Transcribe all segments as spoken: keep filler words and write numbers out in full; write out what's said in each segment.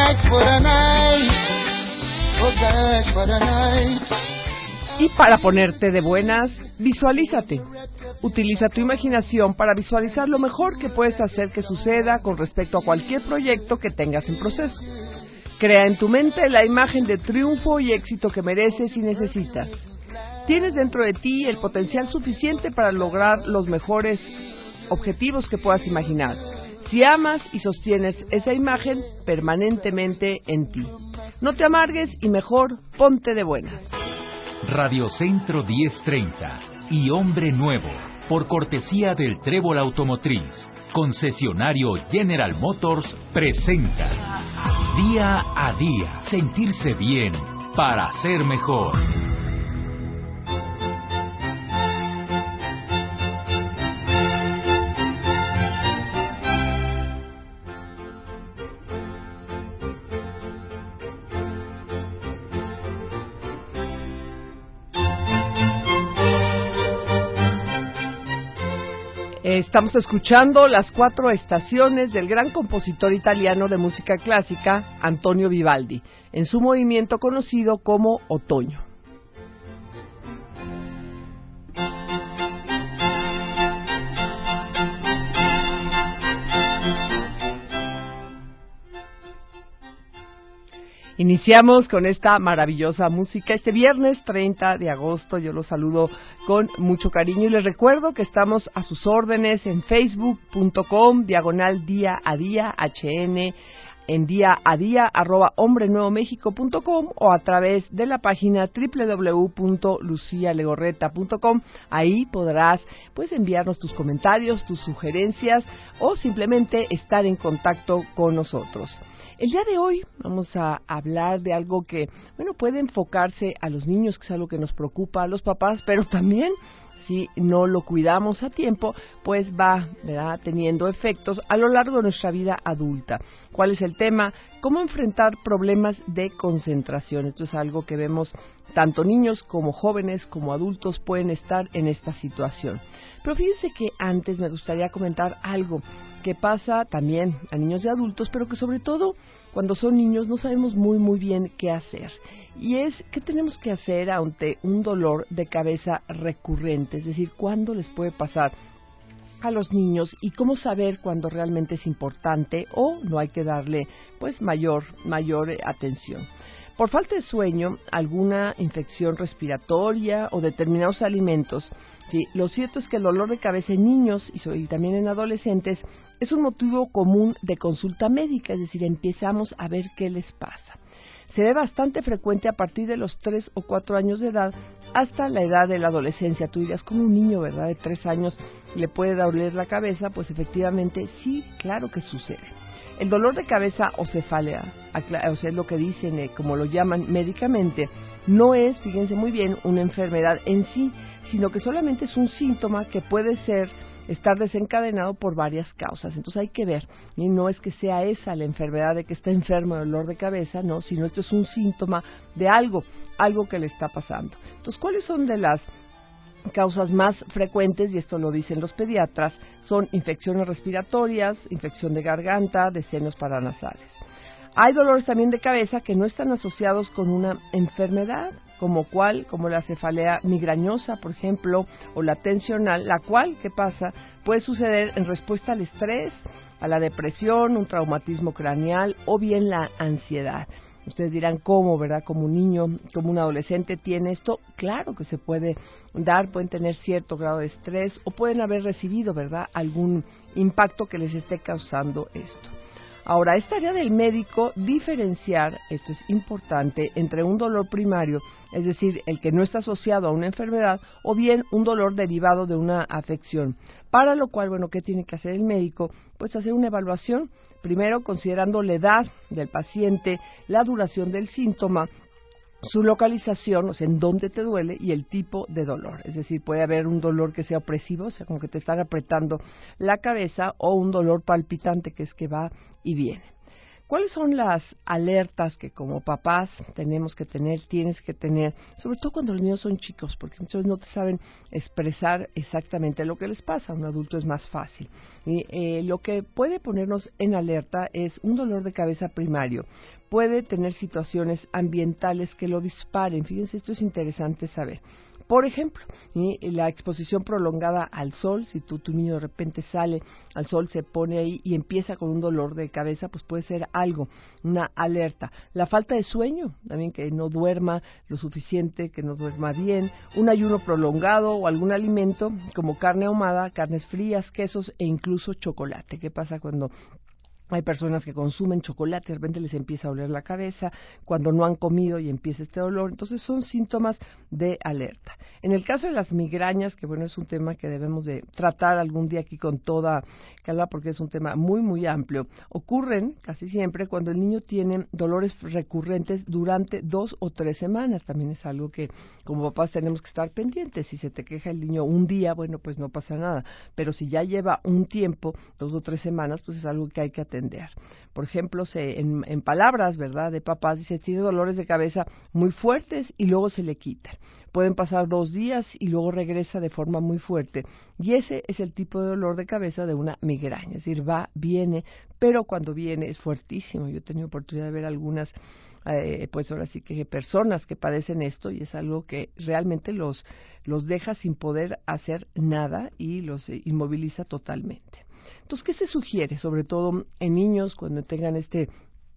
back for the night. Go back for the night. Y para ponerte de buenas, visualízate. Utiliza tu imaginación para visualizar lo mejor que puedes hacer que suceda con respecto a cualquier proyecto que tengas en proceso. Crea en tu mente la imagen de triunfo y éxito que mereces y necesitas. Tienes dentro de ti el potencial suficiente para lograr los mejores objetivos que puedas imaginar. Si amas y sostienes esa imagen permanentemente en ti. No te amargues y mejor ponte de buenas. Radio Centro diez treinta y Hombre Nuevo, por cortesía del Trébol Automotriz, concesionario General Motors, presenta Día a Día, sentirse bien para ser mejor. Estamos escuchando las cuatro estaciones del gran compositor italiano de música clásica, Antonio Vivaldi, en su movimiento conocido como Otoño. Iniciamos con esta maravillosa música este viernes treinta de agosto. Yo los saludo con mucho cariño y les recuerdo que estamos a sus órdenes en facebook punto com diagonal día a día hn, en día a día arroba hombre nuevo méxico punto com o a través de la página doble u doble u doble u punto lucia legorreta punto com. Ahí podrás pues enviarnos tus comentarios, tus sugerencias o simplemente estar en contacto con nosotros. El día de hoy vamos a hablar de algo que, bueno, puede enfocarse a los niños, que es algo que nos preocupa a los papás, pero también si no lo cuidamos a tiempo, pues va, ¿verdad?, teniendo efectos a lo largo de nuestra vida adulta. ¿Cuál es el tema? ¿Cómo enfrentar problemas de concentración? Esto es algo que vemos tanto niños como jóvenes como adultos pueden estar en esta situación. Pero fíjense que antes me gustaría comentar algo que pasa también a niños y adultos, pero que sobre todo cuando son niños no sabemos muy muy bien qué hacer. Y es, ¿qué tenemos que hacer ante un dolor de cabeza recurrente? Es decir, ¿cuándo les puede pasar a los niños y cómo saber cuándo realmente es importante o no hay que darle pues mayor, mayor eh, atención? Por falta de sueño, alguna infección respiratoria o determinados alimentos. Sí, lo cierto es que el dolor de cabeza en niños y, y también en adolescentes es un motivo común de consulta médica, es decir, empezamos a ver qué les pasa. Se ve bastante frecuente a partir de los tres o cuatro años de edad hasta la edad de la adolescencia. Tú dirás, como un niño, ¿verdad?, de tres años le puede doler la cabeza, pues efectivamente sí, claro que sucede. El dolor de cabeza o cefalea, o sea, es lo que dicen, eh, como lo llaman médicamente, no es, fíjense muy bien, una enfermedad en sí, sino que solamente es un síntoma que puede ser, estar desencadenado por varias causas. Entonces hay que ver, y no es que sea esa la enfermedad de que está enfermo de dolor de cabeza, no, sino esto es un síntoma de algo, algo que le está pasando. Entonces, ¿cuáles son de las causas más frecuentes? Y esto lo dicen los pediatras, son infecciones respiratorias, infección de garganta, de senos paranasales. Hay dolores también de cabeza que no están asociados con una enfermedad, como cuál, como la cefalea migrañosa, por ejemplo, o la tensional, la cual, ¿qué pasa?, puede suceder en respuesta al estrés, a la depresión, un traumatismo craneal o bien la ansiedad. Ustedes dirán, ¿cómo, verdad? Como un niño, como un adolescente tiene esto. Claro que se puede dar, pueden tener cierto grado de estrés o pueden haber recibido, ¿verdad?, algún impacto que les esté causando esto. Ahora, es tarea del médico diferenciar, esto es importante, entre un dolor primario, es decir, el que no está asociado a una enfermedad, o bien un dolor derivado de una afección. Para lo cual, bueno, ¿qué tiene que hacer el médico? Pues hacer una evaluación, primero considerando la edad del paciente, la duración del síntoma, su localización, o sea, en dónde te duele y el tipo de dolor. Es decir, puede haber un dolor que sea opresivo, o sea, como que te están apretando la cabeza, o un dolor palpitante, que es que va y viene. ¿Cuáles son las alertas que como papás tenemos que tener, tienes que tener, sobre todo cuando los niños son chicos, porque muchas veces no te saben expresar exactamente lo que les pasa? A un adulto es más fácil. Y eh, lo que puede ponernos en alerta es un dolor de cabeza primario. Puede tener situaciones ambientales que lo disparen. Fíjense, esto es interesante saber. Por ejemplo, ¿sí? La exposición prolongada al sol, si tú, tu niño de repente sale al sol, se pone ahí y empieza con un dolor de cabeza, pues puede ser algo, una alerta. La falta de sueño, también que no duerma lo suficiente, que no duerma bien, un ayuno prolongado o algún alimento como carne ahumada, carnes frías, quesos e incluso chocolate. ¿Qué pasa cuando hay personas que consumen chocolate, de repente les empieza a doler la cabeza, cuando no han comido y empieza este dolor? Entonces son síntomas de alerta. En el caso de las migrañas, que bueno, es un tema que debemos de tratar algún día aquí con toda calma, porque es un tema muy, muy amplio, ocurren casi siempre cuando el niño tiene dolores recurrentes durante dos o tres semanas. También es algo que como papás tenemos que estar pendientes. Si se te queja el niño un día, bueno, pues no pasa nada, pero si ya lleva un tiempo, dos o tres semanas, pues es algo que hay que atender. Por ejemplo, se, en, en palabras, ¿verdad?, de papás, dice, tiene dolores de cabeza muy fuertes y luego se le quitan. Pueden pasar dos días y luego regresa de forma muy fuerte. Y ese es el tipo de dolor de cabeza de una migraña. Es decir, va, viene, pero cuando viene es fuertísimo. Yo he tenido oportunidad de ver algunas, eh, pues ahora sí que personas que padecen esto, y es algo que realmente los, los deja sin poder hacer nada y los eh, inmoviliza totalmente. Entonces, ¿qué se sugiere? Sobre todo en niños, cuando tengan este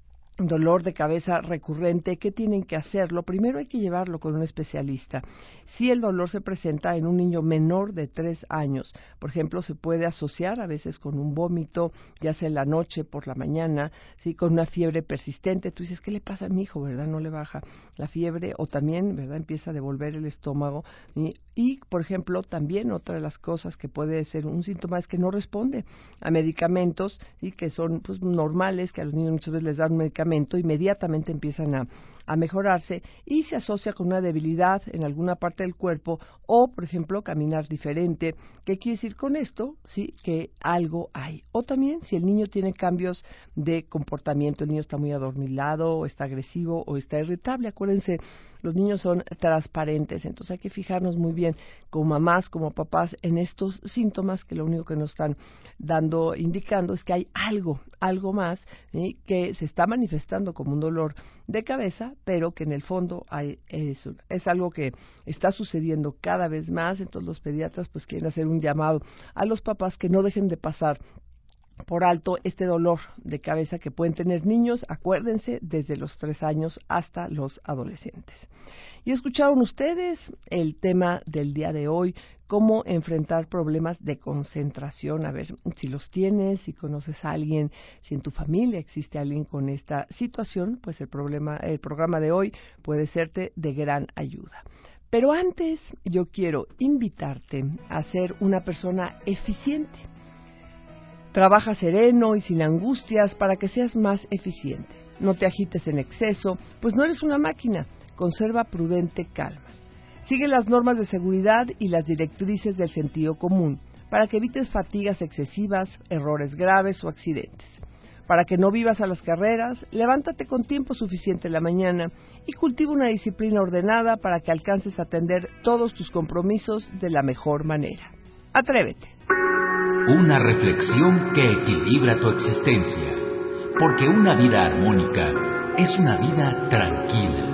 dolor de cabeza recurrente, ¿qué tienen que hacer? Lo primero, hay que llevarlo con un especialista. Si el dolor se presenta en un niño menor de tres años, por ejemplo, se puede asociar a veces con un vómito, ya sea en la noche, por la mañana, sí, con una fiebre persistente. Tú dices, ¿qué le pasa a mi hijo, verdad? No le baja la fiebre, o también, ¿verdad?, empieza a devolver el estómago. Y, y, por ejemplo, también otra de las cosas que puede ser un síntoma es que no responde a medicamentos, ¿sí?, que son pues normales, que a los niños muchas veces les dan un medicamento, inmediatamente empiezan a, a mejorarse, y se asocia con una debilidad en alguna parte del cuerpo, o por ejemplo caminar diferente. ¿Qué quiere decir con esto? Sí, que algo hay. O también si el niño tiene cambios de comportamiento, el niño está muy adormilado, o está agresivo, o está irritable. Acuérdense, los niños son transparentes, entonces hay que fijarnos muy bien como mamás, como papás, en estos síntomas, que lo único que nos están dando, indicando es que hay algo, algo más, ¿sí?, que se está manifestando como un dolor de cabeza, pero que en el fondo hay, es, es algo que está sucediendo cada vez más. Entonces los pediatras pues quieren hacer un llamado a los papás que no dejen de pasar por alto este dolor de cabeza que pueden tener niños, acuérdense, desde los tres años hasta los adolescentes. Y escucharon ustedes el tema del día de hoy, cómo enfrentar problemas de concentración. A ver si los tienes, si conoces a alguien, si en tu familia existe alguien con esta situación, pues el problema, el programa de hoy puede serte de gran ayuda. Pero antes yo quiero invitarte a ser una persona eficiente. Trabaja sereno y sin angustias para que seas más eficiente. No te agites en exceso, pues no eres una máquina. Conserva prudente calma. Sigue las normas de seguridad y las directrices del sentido común para que evites fatigas excesivas, errores graves o accidentes. Para que no vivas a las carreras, levántate con tiempo suficiente en la mañana y cultiva una disciplina ordenada para que alcances a atender todos tus compromisos de la mejor manera. Atrévete. Una reflexión que equilibra tu existencia, porque una vida armónica es una vida tranquila.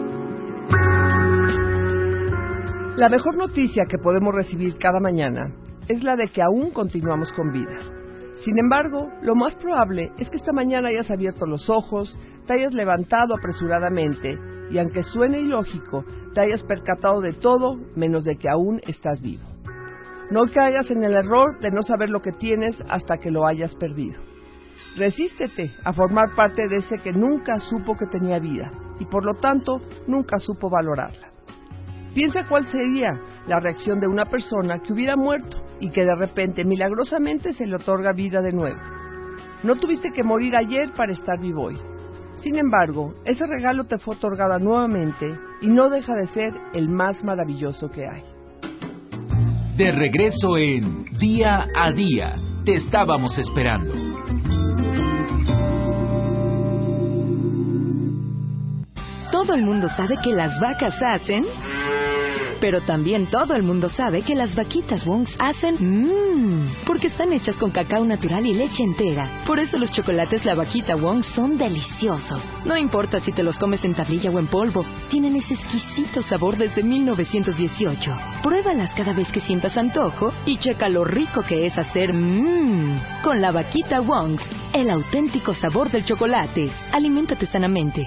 La mejor noticia que podemos recibir cada mañana es la de que aún continuamos con vida. Sin embargo, lo más probable es que esta mañana hayas abierto los ojos, te hayas levantado apresuradamente y, aunque suene ilógico, te hayas percatado de todo menos de que aún estás vivo. No caigas en el error de no saber lo que tienes hasta que lo hayas perdido. Resístete a formar parte de ese que nunca supo que tenía vida y por lo tanto nunca supo valorarla. Piensa cuál sería la reacción de una persona que hubiera muerto y que de repente milagrosamente se le otorga vida de nuevo. No tuviste que morir ayer para estar vivo hoy. Sin embargo, ese regalo te fue otorgado nuevamente y no deja de ser el más maravilloso que hay. De regreso en Día a Día. Te estábamos esperando. Todo el mundo sabe que las vacas hacen... Pero también todo el mundo sabe que las vaquitas Wongs hacen mmm, porque están hechas con cacao natural y leche entera. Por eso los chocolates La Vaquita Wong son deliciosos. No importa si te los comes en tablilla o en polvo, tienen ese exquisito sabor desde mil novecientos dieciocho. Pruébalas cada vez que sientas antojo y checa lo rico que es hacer mmm con La Vaquita Wongs, el auténtico sabor del chocolate. Aliméntate sanamente.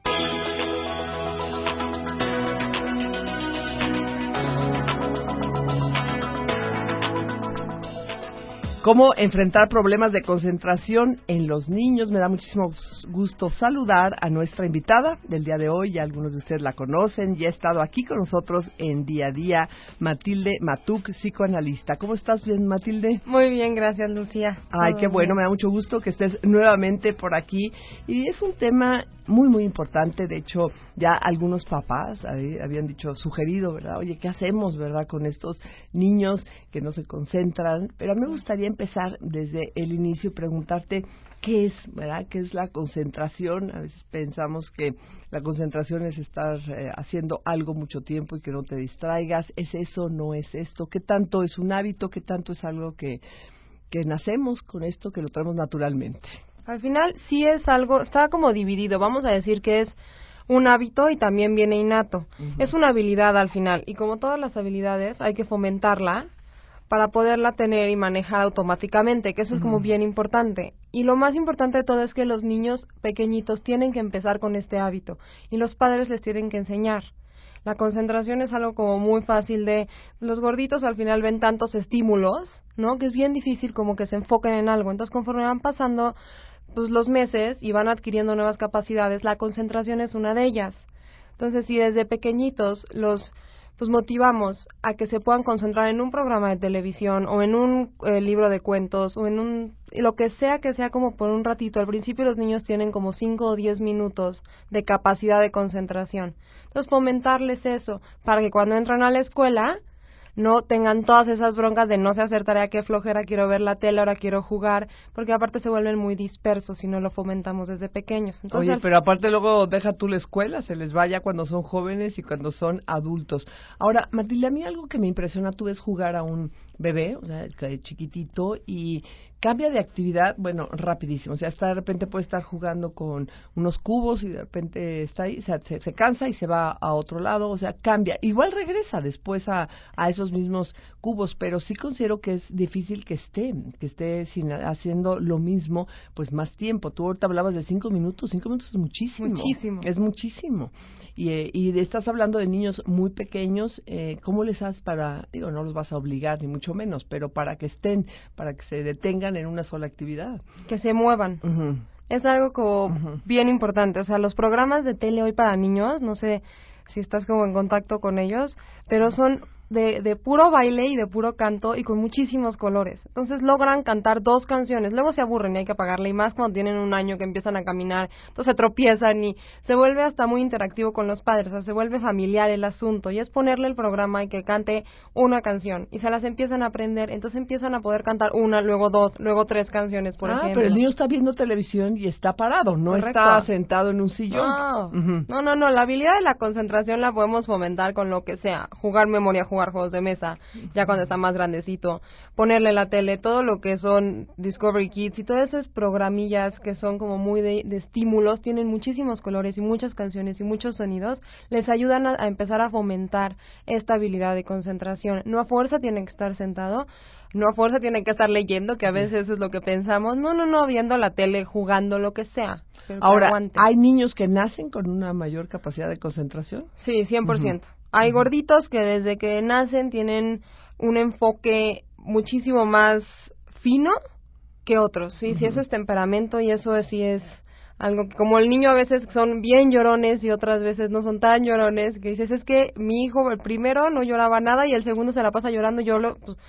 ¿Cómo enfrentar problemas de concentración en los niños? Me da muchísimo gusto saludar a nuestra invitada del día de hoy. Ya algunos de ustedes la conocen. Ya ha estado aquí con nosotros en Día a Día, Matilde Matuk, psicoanalista. ¿Cómo estás, bien, Matilde? Muy bien, gracias, Lucía. Ay, qué bueno. Me da mucho gusto que estés nuevamente por aquí. Y es un tema muy, muy importante. De hecho, ya algunos papás habían dicho, sugerido, ¿verdad? Oye, ¿qué hacemos, verdad, con estos niños que no se concentran? Pero a mí me gustaría empezar desde el inicio y preguntarte qué es, ¿verdad? ¿Qué es la concentración? A veces pensamos que la concentración es estar eh, haciendo algo mucho tiempo y que no te distraigas. ¿Es eso? ¿No es esto? ¿Qué tanto es un hábito? ¿Qué tanto es algo que, que nacemos con esto, que lo traemos naturalmente? Al final sí es algo, está como dividido. Vamos a decir que es un hábito y también viene innato. Uh-huh. Es una habilidad al final y como todas las habilidades hay que fomentarla para poderla tener y manejar automáticamente, que eso es como uh-huh. bien importante. Y lo más importante de todo es que los niños pequeñitos tienen que empezar con este hábito y los padres les tienen que enseñar. La concentración es algo como muy fácil de... Los gorditos al final ven tantos estímulos, ¿no? Que es bien difícil como que se enfoquen en algo. Entonces, conforme van pasando pues los meses y van adquiriendo nuevas capacidades, la concentración es una de ellas. Entonces, si desde pequeñitos los... pues motivamos a que se puedan concentrar en un programa de televisión o en un eh, libro de cuentos o en un lo que sea que sea como por un ratito. Al principio los niños tienen como cinco o diez minutos de capacidad de concentración. Entonces fomentarles eso para que cuando entran a la escuela no tengan todas esas broncas de no sé hacer tarea, qué flojera, quiero ver la tele, ahora quiero jugar, porque aparte se vuelven muy dispersos si no lo fomentamos desde pequeños. Entonces, Oye, pero aparte luego deja tú la escuela, se les vaya cuando son jóvenes y cuando son adultos. Ahora, Matilde, a mí algo que me impresiona, tú ves jugar a un bebé, o sea, chiquitito, y cambia de actividad, bueno, rapidísimo. O sea, hasta de repente puede estar jugando con unos cubos y de repente está ahí, o sea, se, se cansa y se va a otro lado, o sea, cambia. Igual regresa después a, a esos mismos cubos, pero sí considero que es difícil que esté, que esté sin, haciendo lo mismo, pues más tiempo. Tú ahorita hablabas de cinco minutos, cinco minutos es muchísimo. Muchísimo. Es muchísimo. Y, eh, y estás hablando de niños muy pequeños, eh, ¿cómo les haces para, digo, no los vas a obligar ni mucho menos, pero para que estén, para que se detengan en una sola actividad? Que se muevan. Uh-huh. Es algo como uh-huh. bien importante. O sea, los programas de tele hoy para niños, no sé si estás como en contacto con ellos, pero son de, de puro baile y de puro canto y con muchísimos colores. Entonces logran cantar dos canciones, luego se aburren y hay que apagarle, y más cuando tienen un año que empiezan a caminar, entonces se tropiezan y se vuelve hasta muy interactivo con los padres, o sea, se vuelve familiar el asunto, y es ponerle el programa y que cante una canción, y se las empiezan a aprender, entonces empiezan a poder cantar una, luego dos, luego tres canciones, por ah, ejemplo. Ah, pero el niño está viendo televisión y está parado, no Correcto. Está sentado en un sillón. No, uh-huh. no, no, no, la habilidad de la concentración la podemos fomentar con lo que sea, jugar memoria, jugar juegos de mesa, ya cuando está más grandecito, ponerle la tele, todo lo que son Discovery Kids y todas esas programillas que son como muy de, de estímulos, tienen muchísimos colores y muchas canciones y muchos sonidos, les ayudan a, a empezar a fomentar esta habilidad de concentración. No a fuerza tienen que estar sentado, no a fuerza tienen que estar leyendo, que a veces eso es lo que pensamos, no, no, no, viendo la tele, jugando, lo que sea. Ahora, ¿hay niños que nacen con una mayor capacidad de concentración? Sí, cien por ciento. Uh-huh. Hay gorditos que desde que nacen tienen un enfoque muchísimo más fino que otros, sí, uh-huh. sí, eso es temperamento y eso es, sí es algo que como el niño a veces son bien llorones y otras veces no son tan llorones, que dices, es que mi hijo, el primero no lloraba nada y el segundo se la pasa llorando, yo lo... Pues,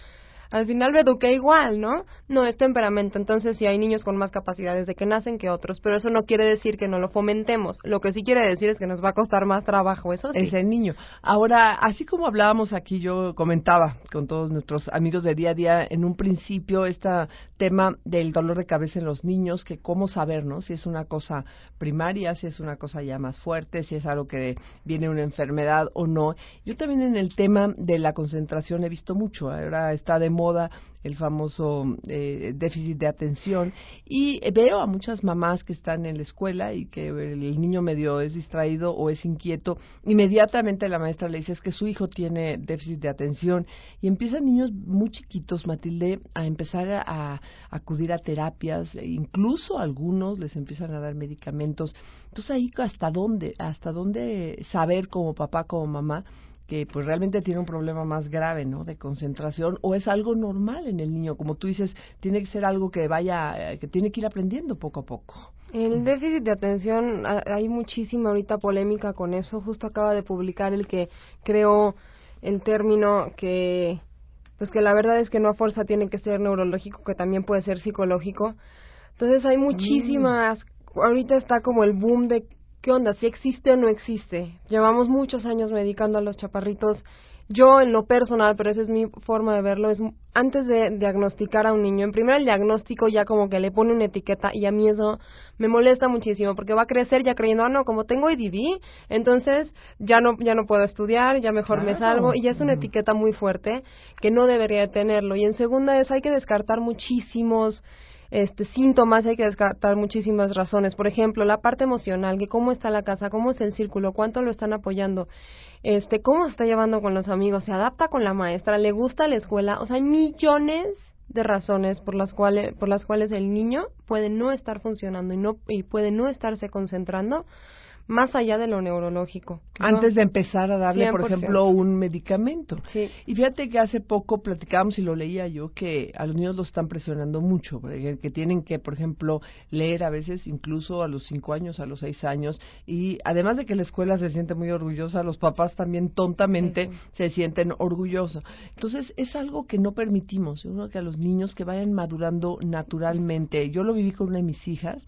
al final lo eduqué igual, ¿no? No, es temperamento. Entonces sí hay niños con más capacidades de que nacen que otros, pero eso no quiere decir que no lo fomentemos. Lo que sí quiere decir es que nos va a costar más trabajo, eso sí. Ese niño. Ahora, así como hablábamos aquí, yo comentaba con todos nuestros amigos de día a día, en un principio, este tema del dolor de cabeza en los niños, que cómo saber, ¿no? Si es una cosa primaria, si es una cosa ya más fuerte, si es algo que viene una enfermedad o no. Yo también en el tema de la concentración he visto mucho. Ahora está de moda el famoso eh, déficit de atención y veo a muchas mamás que están en la escuela y que el niño medio es distraído o es inquieto, inmediatamente la maestra le dice es que su hijo tiene déficit de atención y empiezan niños muy chiquitos, Matilde, a empezar a, a acudir a terapias, e incluso algunos les empiezan a dar medicamentos. Entonces ahí hasta dónde, hasta dónde saber como papá, como mamá, que pues realmente tiene un problema más grave, ¿no? De concentración, o es algo normal en el niño, como tú dices, tiene que ser algo que vaya, que tiene que ir aprendiendo poco a poco. El déficit de atención, hay muchísima ahorita polémica con eso. Justo acaba de publicar el que creó el término que, pues que la verdad es que no a fuerza tiene que ser neurológico, que también puede ser psicológico. Entonces hay muchísimas, mm. ahorita está como el boom de ¿qué onda? ¿Si existe o no existe? Llevamos muchos años medicando a los chaparritos. Yo, en lo personal, pero esa es mi forma de verlo, es antes de diagnosticar a un niño, en primer el diagnóstico ya como que le pone una etiqueta y a mí eso me molesta muchísimo porque va a crecer ya creyendo, ah, no, como tengo A D D, entonces ya no ya no puedo estudiar, ya mejor claro. me salgo y ya es una etiqueta muy fuerte que no debería de tenerlo. Y en segunda es, hay que descartar muchísimos Este, síntomas, hay que descartar muchísimas razones. Por ejemplo, la parte emocional, que cómo está la casa, cómo es el círculo, cuánto lo están apoyando, este, cómo se está llevando con los amigos, se adapta con la maestra, le gusta la escuela. O sea, hay millones de razones por las cuales por las cuales el niño puede no estar funcionando y no y puede no estarse concentrando más allá de lo neurológico. Antes ¿no? de empezar a darle, cien por ciento. por ejemplo, un medicamento. Sí. Y fíjate que hace poco platicábamos y lo leía yo, que a los niños los están presionando mucho, que tienen que, por ejemplo, leer a veces incluso a los cinco años, a los seis años, y además de que la escuela se siente muy orgullosa, los papás también tontamente sí, sí. se sienten orgullosos. Entonces, es algo que no permitimos, ¿no? Que a los niños que vayan madurando naturalmente. Yo lo viví con una de mis hijas,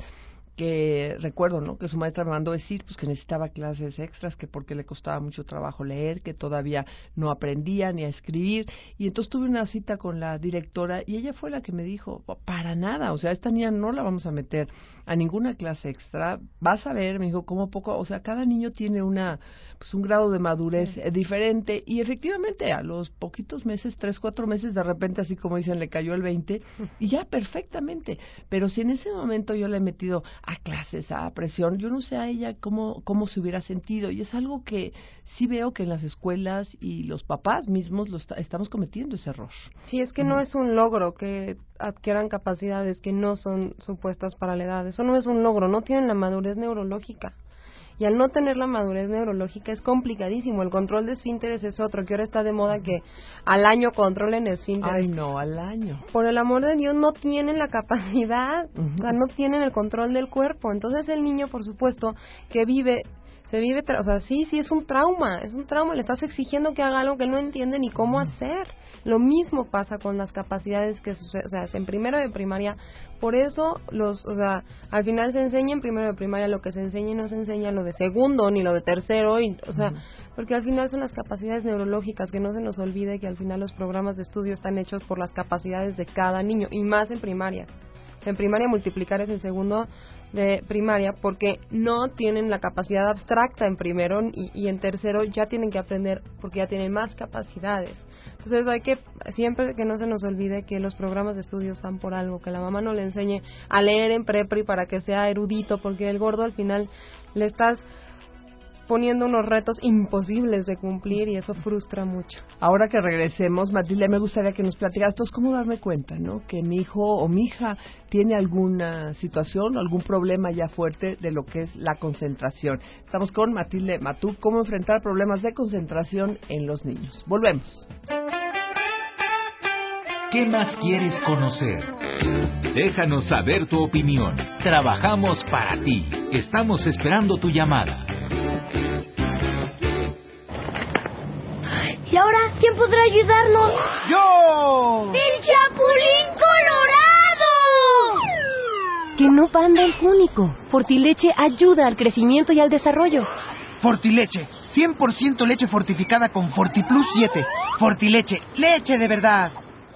que recuerdo, ¿no? Que su maestra me mandó decir pues que necesitaba clases extras, que porque le costaba mucho trabajo leer, que todavía no aprendía ni a escribir, y entonces tuve una cita con la directora y ella fue la que me dijo, para nada, o sea, esta niña no la vamos a meter a ninguna clase extra, vas a ver, me dijo, como poco, o sea, cada niño tiene una pues un grado de madurez sí. diferente, y efectivamente a los poquitos meses, tres, cuatro meses, de repente, así como dicen, le cayó el veinte, y ya perfectamente, pero si en ese momento yo le he metido a clases, a presión, yo no sé a ella cómo, cómo se hubiera sentido, y es algo que sí veo que en las escuelas y los papás mismos lo está, estamos cometiendo ese error. Sí, es que no es un logro que adquieran capacidades que no son supuestas para la edad, eso no es un logro, no tienen la madurez neurológica. Y al no tener la madurez neurológica es complicadísimo. El control de esfínteres es otro, que ahora está de moda que al año controlen esfínteres. Ay, no, al año. Por el amor de Dios, no tienen la capacidad, uh-huh. o sea, no tienen el control del cuerpo. Entonces el niño, por supuesto, que vive, se vive, tra- o sea, sí, sí, es un trauma, es un trauma. Le estás exigiendo que haga algo que no entiende ni cómo hacer. Lo mismo pasa con las capacidades que sucede, o sea, en primero de primaria. Por eso, los, o sea, al final se enseña en primero de primaria lo que se enseña y no se enseña lo de segundo ni lo de tercero, y, o sea, uh-huh. porque al final son las capacidades neurológicas, que no se nos olvide que al final los programas de estudio están hechos por las capacidades de cada niño, y más en primaria. O sea, en primaria multiplicar es en segundo de primaria, porque no tienen la capacidad abstracta en primero, y, y en tercero ya tienen que aprender porque ya tienen más capacidades. Entonces hay que, siempre que no se nos olvide que los programas de estudio están por algo, que la mamá no le enseñe a leer en prepri para que sea erudito, porque el gordo al final le estás poniendo unos retos imposibles de cumplir y eso frustra mucho. Ahora que regresemos, Matilde, me gustaría que nos platicaras todos cómo darme cuenta, ¿no? Que mi hijo o mi hija tiene alguna situación o algún problema ya fuerte de lo que es la concentración. Estamos con Matilde Matú, cómo enfrentar problemas de concentración en los niños. Volvemos. ¿Qué más quieres conocer? Déjanos saber tu opinión. Trabajamos para ti. Estamos esperando tu llamada. Ay, ¿Y ahora quién podrá ayudarnos? ¡Yo! ¡El Chapulín Colorado! Que no panda el único. Fortileche ayuda al crecimiento y al desarrollo. Fortileche, cien por ciento leche fortificada con FortiPlus siete. Fortileche, leche de verdad.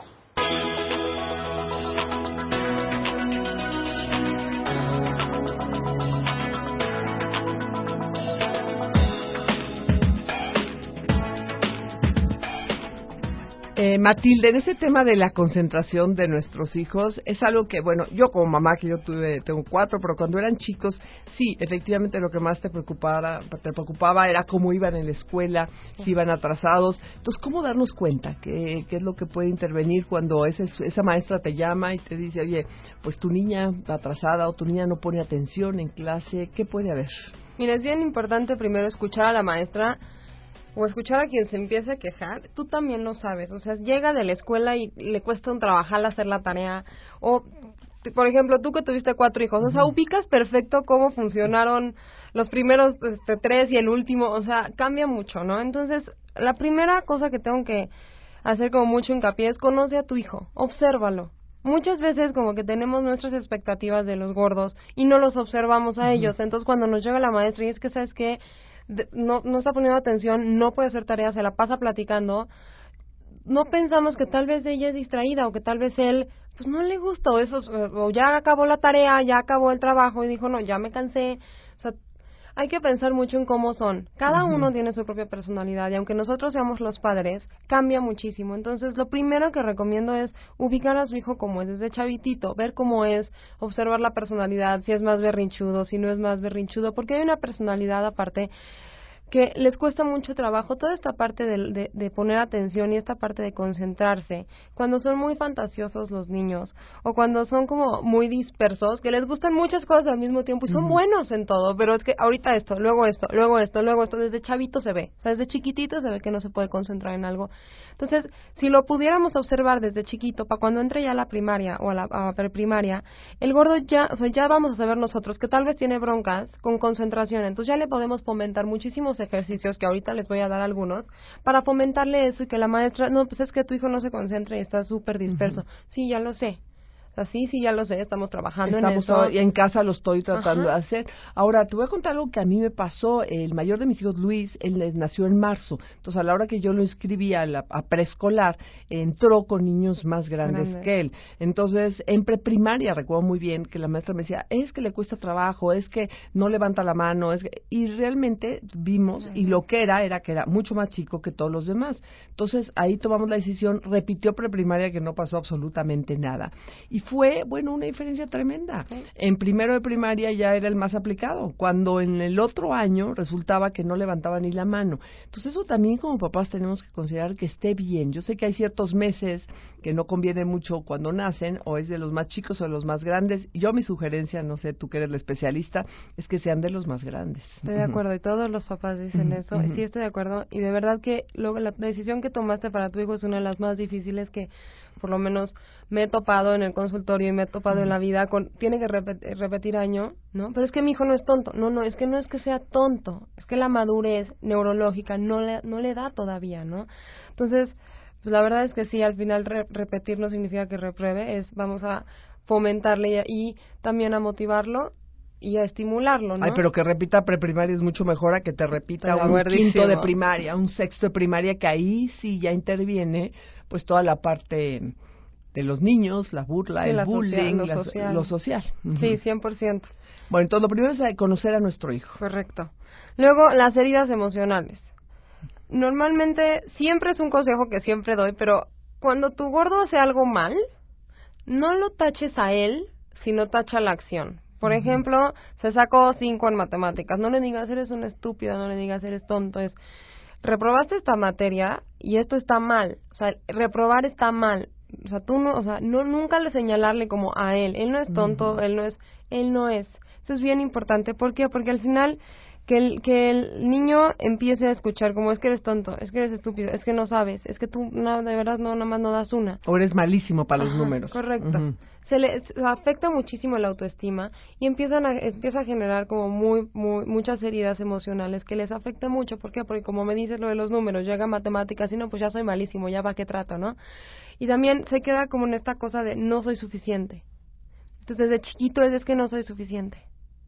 Eh, Matilde, en ese tema de la concentración de nuestros hijos, es algo que, bueno, yo como mamá, que yo tuve, tengo cuatro, pero cuando eran chicos, sí, efectivamente lo que más te preocupaba, te preocupaba era cómo iban en la escuela, si iban atrasados. Entonces, ¿cómo darnos cuenta? ¿Qué, qué es lo que puede intervenir cuando ese, esa maestra te llama y te dice, oye, pues tu niña va atrasada o tu niña no pone atención en clase? ¿Qué puede haber? Mira, es bien importante primero escuchar a la maestra o escuchar a quien se empiece a quejar. Tú también lo sabes, o sea, llega de la escuela y le cuesta un trabajal hacer la tarea, o, por ejemplo, tú que tuviste cuatro hijos, o sea, ubicas perfecto cómo funcionaron los primeros este, tres y el último, o sea, cambia mucho, ¿no? Entonces, la primera cosa que tengo que hacer como mucho hincapié es conoce a tu hijo, obsérvalo. Muchas veces como que tenemos nuestras expectativas de los gordos y no los observamos a uh-huh. ellos, entonces cuando nos llega la maestra y es que, ¿sabes qué? De, no, no está poniendo atención, no puede hacer tareas, se la pasa platicando, no pensamos que tal vez ella es distraída o que tal vez él pues no le gusta o, eso, o ya acabó la tarea, ya acabó el trabajo y dijo no, ya me cansé. O sea, hay que pensar mucho en cómo son. Cada uh-huh. uno tiene su propia personalidad y aunque nosotros seamos los padres, cambia muchísimo. Entonces, lo primero que recomiendo es ubicar a su hijo como es desde chavitito, ver cómo es, observar la personalidad, si es más berrinchudo, si no es más berrinchudo, porque hay una personalidad aparte que les cuesta mucho trabajo, toda esta parte de, de, de poner atención y esta parte de concentrarse, cuando son muy fantasiosos los niños, o cuando son como muy dispersos, que les gustan muchas cosas al mismo tiempo y son uh-huh. buenos en todo, pero es que ahorita esto, luego esto, luego esto, luego esto, desde chavito se ve, o sea, desde chiquitito se ve que no se puede concentrar en algo. Entonces, si lo pudiéramos observar desde chiquito, para cuando entre ya a la primaria o a la a preprimaria, el gordo ya, o sea, ya vamos a saber nosotros que tal vez tiene broncas con concentración, entonces ya le podemos fomentar muchísimos ejercicios que ahorita les voy a dar algunos para fomentarle eso y que la maestra, no, pues es que tu hijo no se concentra y está súper disperso. Uh-huh. Sí, ya lo sé. Sí, sí, ya lo sé, estamos trabajando estamos en eso. Y en casa lo estoy tratando Ajá. de hacer. Ahora, te voy a contar algo que a mí me pasó. El mayor de mis hijos, Luis, él nació en marzo. Entonces, a la hora que yo lo inscribí a, la, a preescolar, entró con niños más grandes Grande. que él. Entonces, en preprimaria, recuerdo muy bien que la maestra me decía, es que le cuesta trabajo, es que no levanta la mano. es que... Y realmente vimos, Ajá. y lo que era, era que era mucho más chico que todos los demás. Entonces, ahí tomamos la decisión, repitió preprimaria, que no pasó absolutamente nada. Y fue, bueno, una diferencia tremenda. Sí. En primero de primaria ya era el más aplicado, cuando en el otro año resultaba que no levantaba ni la mano. Entonces eso también como papás tenemos que considerar que esté bien. Yo sé que hay ciertos meses que no conviene mucho cuando nacen, o es de los más chicos o de los más grandes. Yo mi sugerencia, no sé, tú que eres la especialista, es que sean de los más grandes. Estoy de acuerdo, y todos los papás dicen uh-huh. eso. Uh-huh. Sí, estoy de acuerdo, y de verdad que luego la decisión que tomaste para tu hijo es una de las más difíciles que por lo menos me he topado en el consultorio y me he topado uh-huh. en la vida con, tiene que repetir, repetir año, ¿no? Pero es que mi hijo no es tonto. No, no, es que no es que sea tonto, es que la madurez neurológica no le, no le da todavía, ¿no? Entonces, pues la verdad es que sí, al final re- repetir no significa que repruebe, es vamos a fomentarle y, y también a motivarlo y a estimularlo, ¿no? Ay, pero que repita preprimaria es mucho mejor a que te repita un guardísimo. quinto de primaria, un sexto de primaria, que ahí sí ya interviene pues toda la parte de los niños, la burla, sí, el la bullying, social, lo, la, social. lo social. Uh-huh. Sí, cien por ciento. Bueno, entonces lo primero es conocer a nuestro hijo. Correcto. Luego, las heridas emocionales. Normalmente, siempre es un consejo que siempre doy, pero cuando tu gordo hace algo mal, no lo taches a él, sino tacha la acción. Por uh-huh. ejemplo, se sacó cinco en matemáticas. No le digas, eres un estúpido, no le digas, eres tonto. Es, reprobaste esta materia y esto está mal. O sea, reprobar está mal. O sea, tú no, o sea, no, nunca le señalarle como a él. Él no es tonto, uh-huh. él no es, él no es. Eso es bien importante. ¿Por qué? Porque al final, Que el, que el niño empiece a escuchar como es que eres tonto, es que eres estúpido, es que no sabes, es que tú no, de verdad no, nada más no das una. O eres malísimo para los Ajá, números. Correcto. Uh-huh. Se le se afecta muchísimo la autoestima y empiezan a, empieza a generar como muy, muy muchas heridas emocionales que les afecta mucho. ¿Por qué? Porque como me dices lo de los números, llega matemáticas y no, pues ya soy malísimo, ya va qué trato, ¿no? Y también se queda como en esta cosa de no soy suficiente. Entonces desde chiquito es, es que no soy suficiente.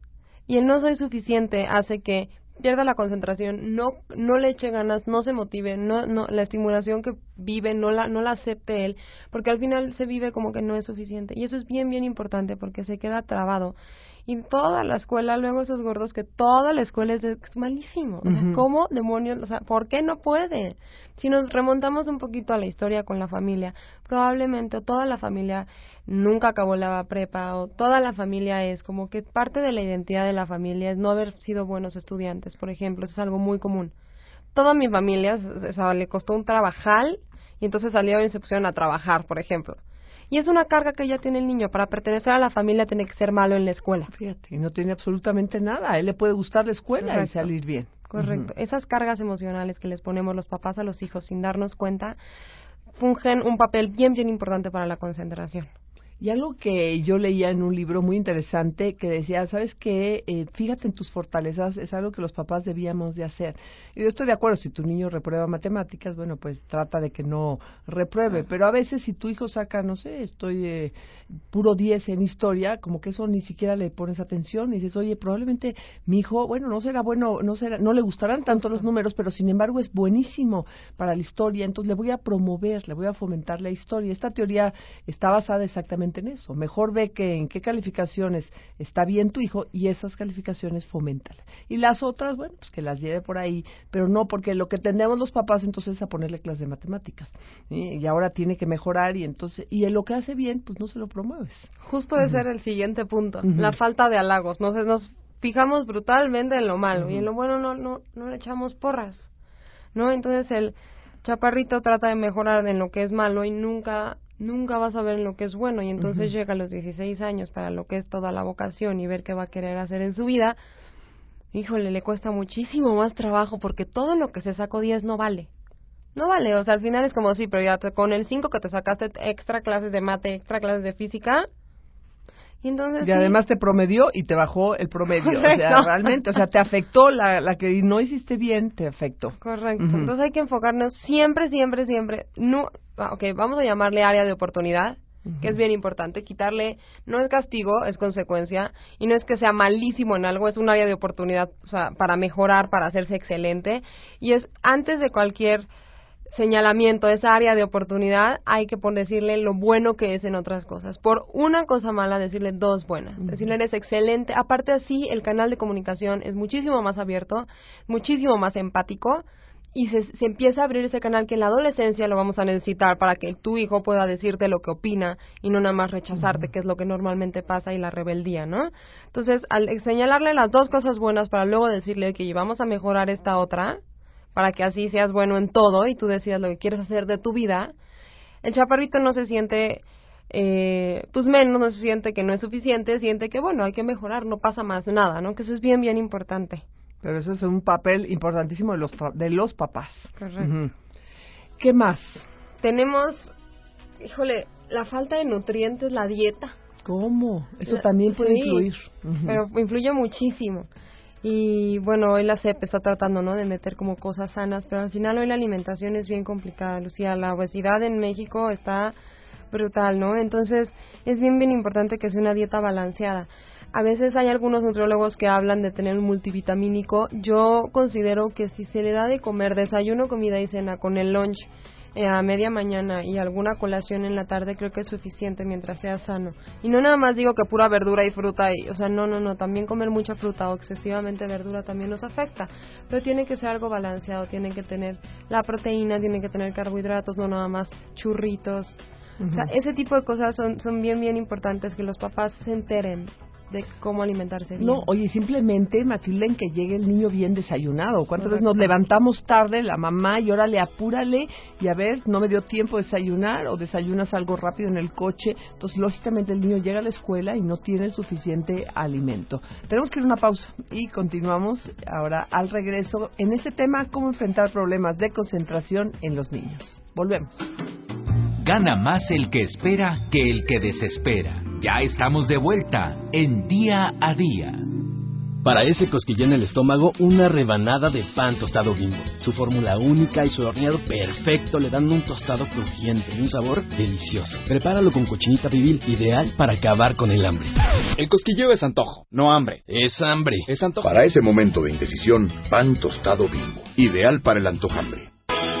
Y el no soy suficiente hace que pierda la concentración, no no le eche ganas, no se motive, no no la estimulación que vive no la no la acepte él, porque al final se vive como que no es suficiente. Y eso es bien bien importante porque se queda trabado. Y toda la escuela, luego esos gordos que toda la escuela es, de, es malísimo. O sea, uh-huh. ¿cómo demonios? O sea, ¿por qué no puede? Si nos remontamos un poquito a la historia con la familia, probablemente toda la familia nunca acabó la prepa, o toda la familia es como que parte de la identidad de la familia es no haber sido buenos estudiantes, por ejemplo. Eso es algo muy común. Toda mi familia, o sea, le costó un trabajal y entonces salieron y se pusieron a trabajar, por ejemplo. Y es una carga que ya tiene el niño. Para pertenecer a la familia tiene que ser malo en la escuela. Fíjate, y no tiene absolutamente nada. A él le puede gustar la escuela Correcto. y salir bien. Correcto. Uh-huh. Esas cargas emocionales que les ponemos los papás a los hijos sin darnos cuenta, fungen un papel bien, bien importante para la concentración. Y algo que yo leía en un libro muy interesante que decía, ¿sabes qué? Eh, fíjate en tus fortalezas, es algo que los papás debíamos de hacer. Y yo estoy de acuerdo, si tu niño reprueba matemáticas, bueno, pues trata de que no repruebe. Pero a veces si tu hijo saca, no sé, estoy eh, puro diez en historia, como que eso ni siquiera le pones atención y dices, oye, probablemente mi hijo, bueno, no será bueno, no será, no le gustarán tanto los números, pero sin embargo es buenísimo para la historia, entonces le voy a promover, le voy a fomentar la historia. Esta teoría está basada exactamente en eso. Mejor ve que en qué calificaciones está bien tu hijo y esas calificaciones foméntale. Y las otras, bueno, pues que las lleve por ahí, pero no porque lo que tendemos los papás entonces es a ponerle clases de matemáticas, ¿sí? Y ahora tiene que mejorar y entonces y en lo que hace bien, pues no se lo promueves. Justo ese Uh-huh. era el siguiente punto, Uh-huh. la falta de halagos. Nos, nos fijamos brutalmente en lo malo Uh-huh. y en lo bueno no, no, no le echamos porras, ¿no? Entonces el chaparrito trata de mejorar en lo que es malo y nunca nunca vas a ver en lo que es bueno, y entonces uh-huh. llega a los dieciséis años para lo que es toda la vocación y ver qué va a querer hacer en su vida. Híjole, le cuesta muchísimo más trabajo porque todo lo que se sacó diez no vale. No vale, o sea, al final es como sí, pero ya te, con el cinco que te sacaste extra clases de mate, extra clases de física, y entonces y sí. además te promedió y te bajó el promedio. Correcto. O sea, realmente, o sea, te afectó la, la que no hiciste bien, te afectó. Correcto. Uh-huh. Entonces hay que enfocarnos siempre, siempre, siempre. No, okay, vamos a llamarle área de oportunidad, uh-huh. que es bien importante. Quitarle, no es castigo, es consecuencia, y no es que sea malísimo en algo, es un área de oportunidad, o sea, para mejorar, para hacerse excelente, y es antes de cualquier señalamiento, esa área de oportunidad, hay que por decirle lo bueno que es en otras cosas. Por una cosa mala, decirle dos buenas. Uh-huh. Decirle eres excelente. Aparte así, el canal de comunicación es muchísimo más abierto, muchísimo más empático, y se, se empieza a abrir ese canal que en la adolescencia lo vamos a necesitar para que tu hijo pueda decirte lo que opina y no nada más rechazarte, uh-huh. que es lo que normalmente pasa, y la rebeldía, ¿no? Entonces, al señalarle las dos cosas buenas para luego decirle que vamos a mejorar esta otra, para que así seas bueno en todo y tú decidas lo que quieres hacer de tu vida, el chaparrito no se siente, eh, pues menos, no se siente que no es suficiente, siente que, bueno, hay que mejorar, no pasa más nada, ¿no? Que eso es bien, bien importante. Pero eso es un papel importantísimo de los, de los papás. Correcto. Uh-huh. ¿Qué más? Tenemos, híjole, la falta de nutrientes, la dieta. ¿Cómo? Eso la, también puede sí, influir. Uh-huh. Pero influye muchísimo. Y bueno, hoy la C E P está tratando, ¿no?, de meter como cosas sanas, pero al final hoy la alimentación es bien complicada, Lucía. La obesidad en México está brutal, ¿no? Entonces es bien, bien importante que sea una dieta balanceada. A veces hay algunos nutriólogos que hablan de tener un multivitamínico. Yo considero que si se le da de comer desayuno, comida y cena con el lunch eh, a media mañana y alguna colación en la tarde, creo que es suficiente mientras sea sano. Y no nada más digo que pura verdura y fruta, y, o sea, no, no, no, también comer mucha fruta o excesivamente verdura también nos afecta, pero tiene que ser algo balanceado, tienen que tener la proteína, tienen que tener carbohidratos, no nada más churritos. Uh-huh. O sea, ese tipo de cosas son, son bien, bien importantes que los papás se enteren de cómo alimentarse bien. No, oye, simplemente, Matilde, en que llegue el niño bien desayunado. ¿Cuántas veces nos levantamos tarde, la mamá, y órale, apúrale, y a ver, no me dio tiempo de desayunar, o desayunas algo rápido en el coche? Entonces, lógicamente, el niño llega a la escuela y no tiene el suficiente alimento. Tenemos que ir a una pausa y continuamos ahora al regreso en este tema, cómo enfrentar problemas de concentración en los niños. Volvemos. Gana más el que espera que el que desespera. Ya estamos de vuelta en Día a Día. Para ese cosquilleo en el estómago, una rebanada de pan tostado Bimbo. Su fórmula única y su horneado perfecto le dan un tostado crujiente y un sabor delicioso. Prepáralo con cochinita pibil, ideal para acabar con el hambre. El cosquilleo es antojo, no hambre. Es hambre. Es antojo. Para ese momento de indecisión, pan tostado Bimbo. Ideal para el antojambre.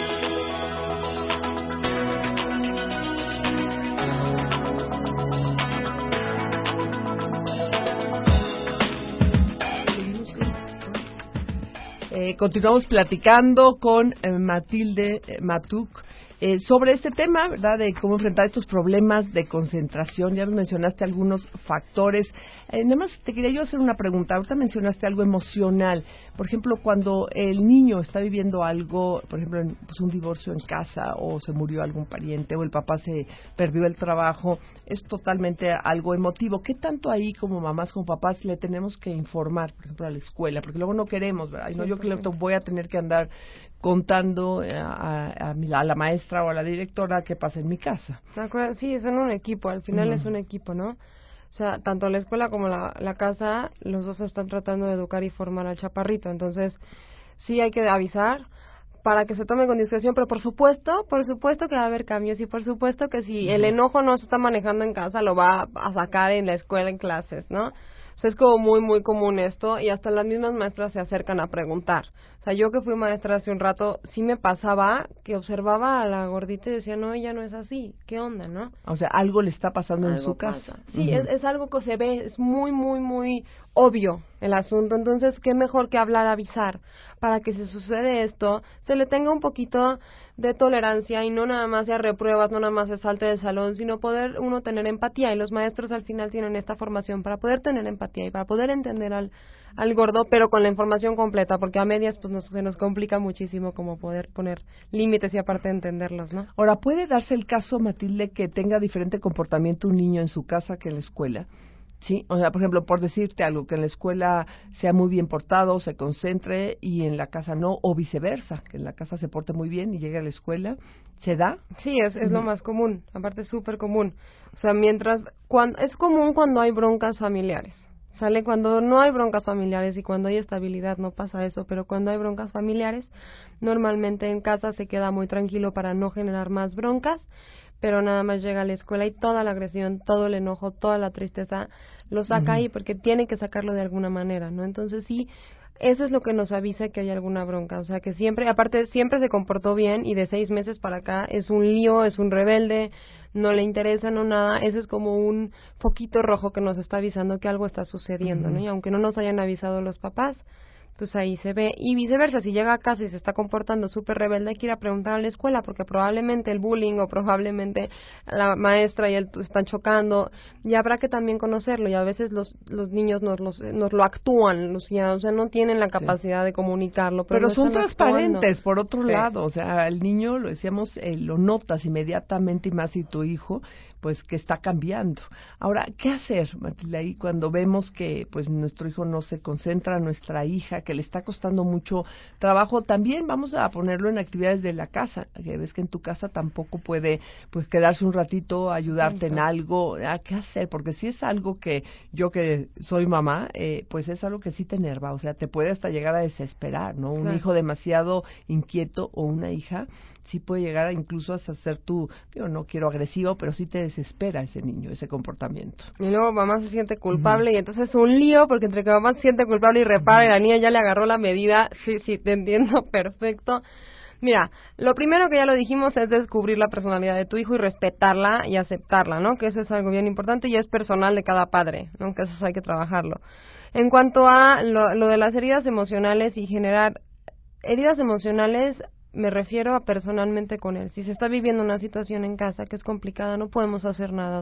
Eh, continuamos platicando con eh, Matilde eh, Matuc eh, sobre este tema, ¿verdad?, de cómo enfrentar estos problemas de concentración. Ya nos mencionaste algunos factores. Eh, nada más te quería yo hacer una pregunta. Ahorita mencionaste algo emocional. Por ejemplo, cuando el niño está viviendo algo, por ejemplo, en, pues, un divorcio en casa, o se murió algún pariente, o el papá se perdió el trabajo, es totalmente algo emotivo. ¿Qué tanto ahí, como mamás, como papás, le tenemos que informar, por ejemplo, a la escuela? Porque luego no queremos, ¿verdad? Y no, yo que voy a tener que andar contando a, a, a la maestra o a la directora qué pasa en mi casa. Sí, son un equipo, al final uh-huh. es un equipo, ¿no? O sea, tanto la escuela como la, la casa, los dos están tratando de educar y formar al chaparrito. Entonces, sí hay que avisar para que se tome con discreción, pero por supuesto, por supuesto que va a haber cambios, y por supuesto que si uh-huh. el enojo no se está manejando en casa, lo va a sacar en la escuela, en clases, ¿no? O sea, es como muy, muy común esto, y hasta las mismas maestras se acercan a preguntar. O sea, yo que fui maestra hace un rato, sí me pasaba que observaba a la gordita y decía, no, ella no es así, ¿qué onda, no? O sea, algo le está pasando algo en su pasa. casa. Sí, uh-huh. es, es algo que se ve, es muy, muy, muy obvio el asunto. Entonces, qué mejor que hablar, avisar, para que si sucede esto, se le tenga un poquito de tolerancia y no nada más sea repruebas, no nada más se salte del salón, sino poder uno tener empatía, y los maestros al final tienen esta formación para poder tener empatía y para poder entender al, al gordo, pero con la información completa, porque a medias pues nos, se nos complica muchísimo como poder poner límites y aparte entenderlos, ¿no? Ahora, ¿puede darse el caso, Matilde, que tenga diferente comportamiento un niño en su casa que en la escuela? Sí, o sea, por ejemplo, por decirte algo, que en la escuela sea muy bien portado, se concentre, y en la casa no, o viceversa, que en la casa se porte muy bien y llegue a la escuela, ¿se da? Sí, es, es uh-huh. lo más común, aparte es súper común. O sea, mientras, cuando, es común cuando hay broncas familiares, ¿sale? Cuando no hay broncas familiares y cuando hay estabilidad no pasa eso, pero cuando hay broncas familiares, normalmente en casa se queda muy tranquilo para no generar más broncas, pero nada más llega a la escuela y toda la agresión, todo el enojo, toda la tristeza lo saca uh-huh. ahí, porque tiene que sacarlo de alguna manera, ¿no? Entonces sí, eso es lo que nos avisa que hay alguna bronca, o sea que siempre, aparte siempre se comportó bien, y de seis meses para acá es un lío, es un rebelde, no le interesa, no nada, eso es como un foquito rojo que nos está avisando que algo está sucediendo, uh-huh. ¿no? Y aunque no nos hayan avisado los papás, pues ahí se ve. Y viceversa, si llega a casa y se está comportando súper rebelde, hay que ir a preguntar a la escuela, porque probablemente el bullying o probablemente la maestra y él están chocando, y habrá que también conocerlo, y a veces los los niños nos, los, nos lo actúan, Lucía, o sea, no tienen la capacidad sí. de comunicarlo. Pero, pero no son transparentes, actuando. Por otro sí. lado, o sea, el niño, lo decíamos, eh, lo notas inmediatamente, y más si tu hijo, pues que está cambiando. Ahora, ¿qué hacer, Matilde, ahí cuando vemos que pues nuestro hijo no se concentra, nuestra hija, que le está costando mucho trabajo? También vamos a ponerlo en actividades de la casa, que ves que en tu casa tampoco puede pues quedarse un ratito, ayudarte en algo. ¿A qué hacer? Porque si es algo que yo que soy mamá, eh, pues es algo que sí te enerva, o sea, te puede hasta llegar a desesperar, ¿no? Un claro. hijo demasiado inquieto, o una hija, sí puede llegar a incluso hasta ser tú, digo, no quiero agresivo, pero sí te desespera ese niño, ese comportamiento. Y luego mamá se siente culpable, uh-huh. y entonces es un lío, porque entre que mamá se siente culpable y repara, uh-huh. y la niña ya le agarró la medida. Sí, sí, te entiendo, perfecto. Mira, lo primero que ya lo dijimos es descubrir la personalidad de tu hijo y respetarla y aceptarla, ¿no? Que eso es algo bien importante y es personal de cada padre, ¿no? Que eso hay que trabajarlo. En cuanto a lo, lo de las heridas emocionales y generar heridas emocionales, me refiero a personalmente con él. Si se está viviendo una situación en casa que es complicada, no podemos hacer nada, o sea,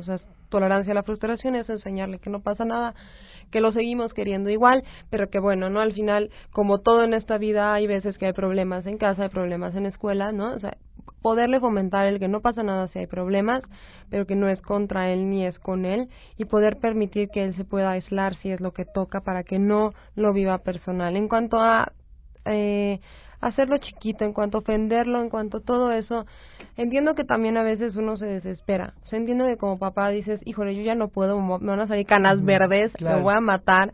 tolerancia a la frustración es enseñarle que no pasa nada, que lo seguimos queriendo igual, pero que bueno, ¿no? Al final, como todo en esta vida, hay veces que hay problemas en casa, hay problemas en escuela, ¿no? O sea, poderle fomentar el que no pasa nada si hay problemas, pero que no es contra él ni es con él, y poder permitir que él se pueda aislar si es lo que toca para que no lo viva personal. En cuanto a eh, hacerlo chiquito, en cuanto a ofenderlo, en cuanto a todo eso, entiendo que también a veces uno se desespera. O sea, entiendo que como papá dices, híjole, yo ya no puedo, me van a salir canas verdes, claro, me voy a matar.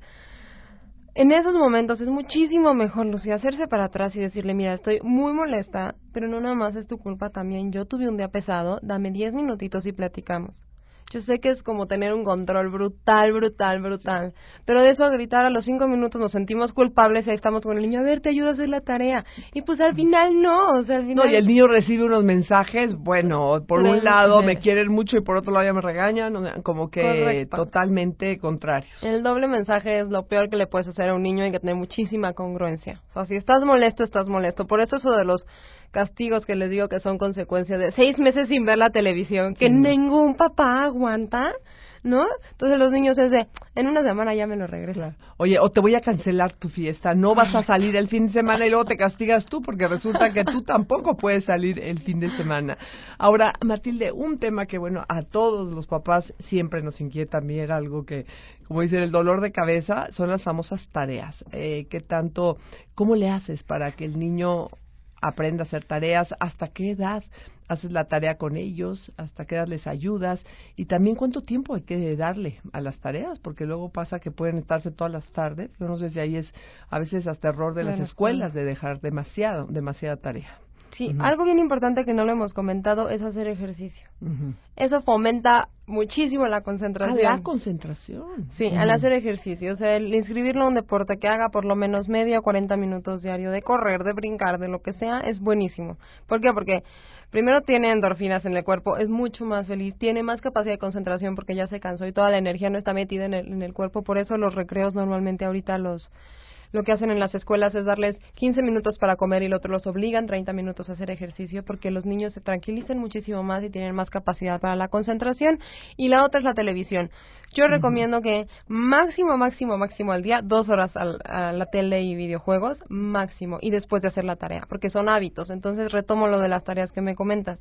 En esos momentos es muchísimo mejor, Lucía, hacerse para atrás y decirle, mira, estoy muy molesta, pero no nada más es tu culpa también, yo tuve un día pesado, dame diez minutitos y platicamos. Yo sé que es como tener un control brutal, brutal, brutal, pero de eso a gritar a los cinco minutos nos sentimos culpables y ahí estamos con el niño, a ver, te ayudo a hacer la tarea. Y pues al final no, o sea, al final... No, y el niño recibe unos mensajes, bueno, por Pero, un lado sí. me quieren mucho y por otro lado ya me regañan, como que Correcto. Totalmente contrarios. El doble mensaje es lo peor que le puedes hacer a un niño y hay que tener muchísima congruencia. O sea, si estás molesto, estás molesto. Por eso eso de los castigos que les digo que son consecuencia de seis meses sin ver la televisión, que sí. Ningún papá aguanta, ¿no? Entonces los niños es de, en una semana ya me lo regresa. Oye, o te voy a cancelar tu fiesta, no vas a salir el fin de semana y luego te castigas tú, porque resulta que tú tampoco puedes salir el fin de semana. Ahora, Matilde, un tema que, bueno, a todos los papás siempre nos inquieta, a mí era algo que, como dicen, el dolor de cabeza, son las famosas tareas. Eh, ¿Qué tanto, cómo le haces para que el niño aprenda a hacer tareas? ¿Hasta qué edad haces la tarea con ellos? ¿Hasta qué edad les ayudas? Y también cuánto tiempo hay que darle a las tareas, porque luego pasa que pueden estarse todas las tardes. Yo no sé si ahí es a veces hasta error de las escuelas de dejar demasiado, demasiada tarea. Sí, uh-huh. Algo bien importante que no lo hemos comentado es hacer ejercicio. Uh-huh. Eso fomenta muchísimo la concentración. ¿A la concentración? Sí, uh-huh. Al hacer ejercicio. O sea, el inscribirlo a un deporte que haga por lo menos media o cuarenta minutos diario de correr, de brincar, de lo que sea, es buenísimo. ¿Por qué? Porque primero tiene endorfinas en el cuerpo, es mucho más feliz, tiene más capacidad de concentración porque ya se cansó y toda la energía no está metida en el, en el cuerpo. Por eso los recreos normalmente ahorita los... Lo que hacen en las escuelas es darles quince minutos para comer y el otro los obligan treinta minutos a hacer ejercicio porque los niños se tranquilicen muchísimo más y tienen más capacidad para la concentración. Y la otra es la televisión. Yo uh-huh. recomiendo que máximo, máximo, máximo al día, dos horas al, a la tele y videojuegos, máximo, y después de hacer la tarea, porque son hábitos. Entonces retomo lo de las tareas que me comentas.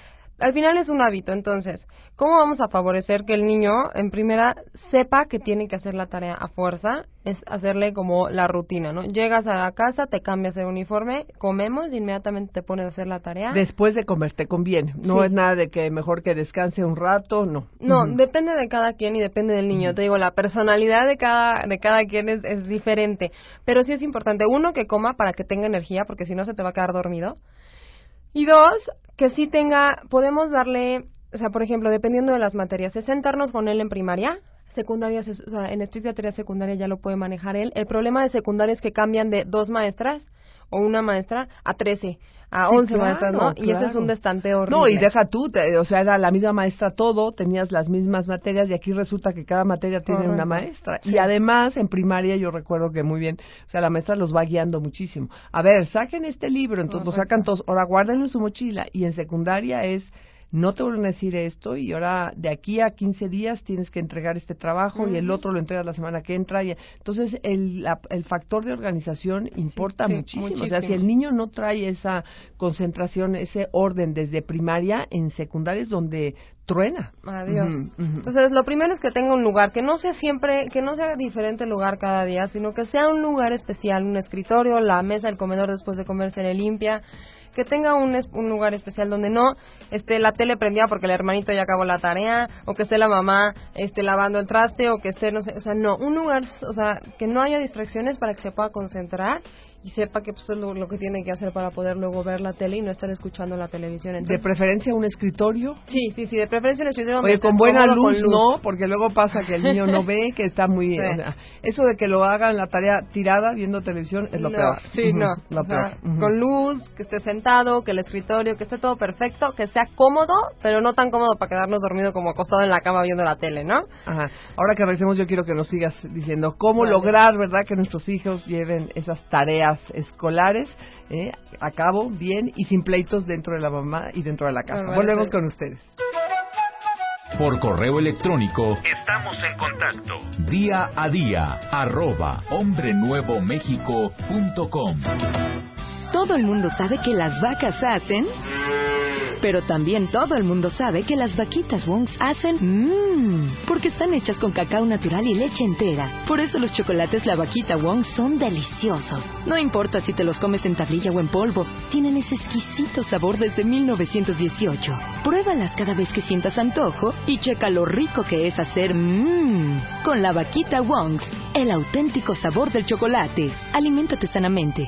Al final es un hábito, entonces, ¿cómo vamos a favorecer que el niño, en primera, sepa que tiene que hacer la tarea a fuerza? Es hacerle como la rutina, ¿no? Llegas a la casa, te cambias el uniforme, comemos y inmediatamente te pones a hacer la tarea. Después de comer, te conviene. No sí. es nada de que mejor que descanse un rato, no. No, uh-huh. depende de cada quien y depende del niño. Uh-huh. Te digo, la personalidad de cada de cada quien es, es diferente. Pero sí es importante, uno, que coma para que tenga energía, porque si no se te va a quedar dormido. Y dos, que sí tenga, podemos darle, o sea, por ejemplo, dependiendo de las materias, es sentarnos con él en primaria, secundaria, o sea, en estricta teoría secundaria ya lo puede manejar él. El problema de secundaria es que cambian de dos maestras o una maestra a trece, a sí, once claro, maestras, ¿no? Claro. Y ese es un destante horrible. No, y deja tú, te, o sea, era la misma maestra todo, tenías las mismas materias y aquí resulta que cada materia tiene Correcto. Una maestra. Sí. Y además, en primaria yo recuerdo que muy bien, o sea, la maestra los va guiando muchísimo. A ver, saquen este libro, entonces Correcto. Lo sacan todos, ahora guárdenlo en su mochila. Y en secundaria es... no te vuelven a decir esto y ahora de aquí a quince días tienes que entregar este trabajo uh-huh. y el otro lo entregas la semana que entra. Y, entonces, el, la, el factor de organización importa sí, sí, muchísimo. muchísimo. O sea, si el niño no trae esa concentración, ese orden desde primaria, en secundaria es donde truena. Adiós. Uh-huh, uh-huh. Entonces, lo primero es que tenga un lugar, que no sea siempre, que no sea diferente el lugar cada día, sino que sea un lugar especial, un escritorio, la mesa, el comedor después de comer se le limpia, que tenga un, un lugar especial donde no esté la tele prendida porque el hermanito ya acabó la tarea, o que esté la mamá esté lavando el traste, o que esté, no sé, o sea, no, un lugar, o sea, que no haya distracciones para que se pueda concentrar y sepa que pues, es lo, lo que tiene que hacer para poder luego ver la tele y no estar escuchando la televisión. Entonces, ¿de preferencia un escritorio? Sí, sí, sí, de preferencia un escritorio. Oye, con buena luz, con luz, no, porque luego pasa que el niño no ve, que está muy... Sí. O sea, eso de que lo hagan la tarea tirada viendo televisión es lo no, peor. Sí, uh-huh, no. Lo o sea, peor. Uh-huh. Con luz, que esté sentado, que el escritorio, que esté todo perfecto, que sea cómodo, pero no tan cómodo para quedarnos dormidos como acostado en la cama viendo la tele, ¿no? Ajá. Ahora que regresemos, yo quiero que nos sigas diciendo cómo vale. lograr, ¿verdad?, que nuestros hijos lleven esas tareas escolares Eh, a cabo bien y sin pleitos dentro de la mamá y dentro de la casa. Bueno, Volvemos sí. con ustedes. Por correo electrónico, estamos en contacto. Día a día, arroba hombre nuevo méxico punto com. Todo el mundo sabe que las vacas hacen... Pero también todo el mundo sabe que las vaquitas Wongs hacen mmm, porque están hechas con cacao natural y leche entera. Por eso los chocolates La Vaquita Wong son deliciosos. No importa si te los comes en tablilla o en polvo, tienen ese exquisito sabor desde mil novecientos dieciocho. Pruébalas cada vez que sientas antojo y checa lo rico que es hacer mmm con La Vaquita Wongs, el auténtico sabor del chocolate. Aliméntate sanamente.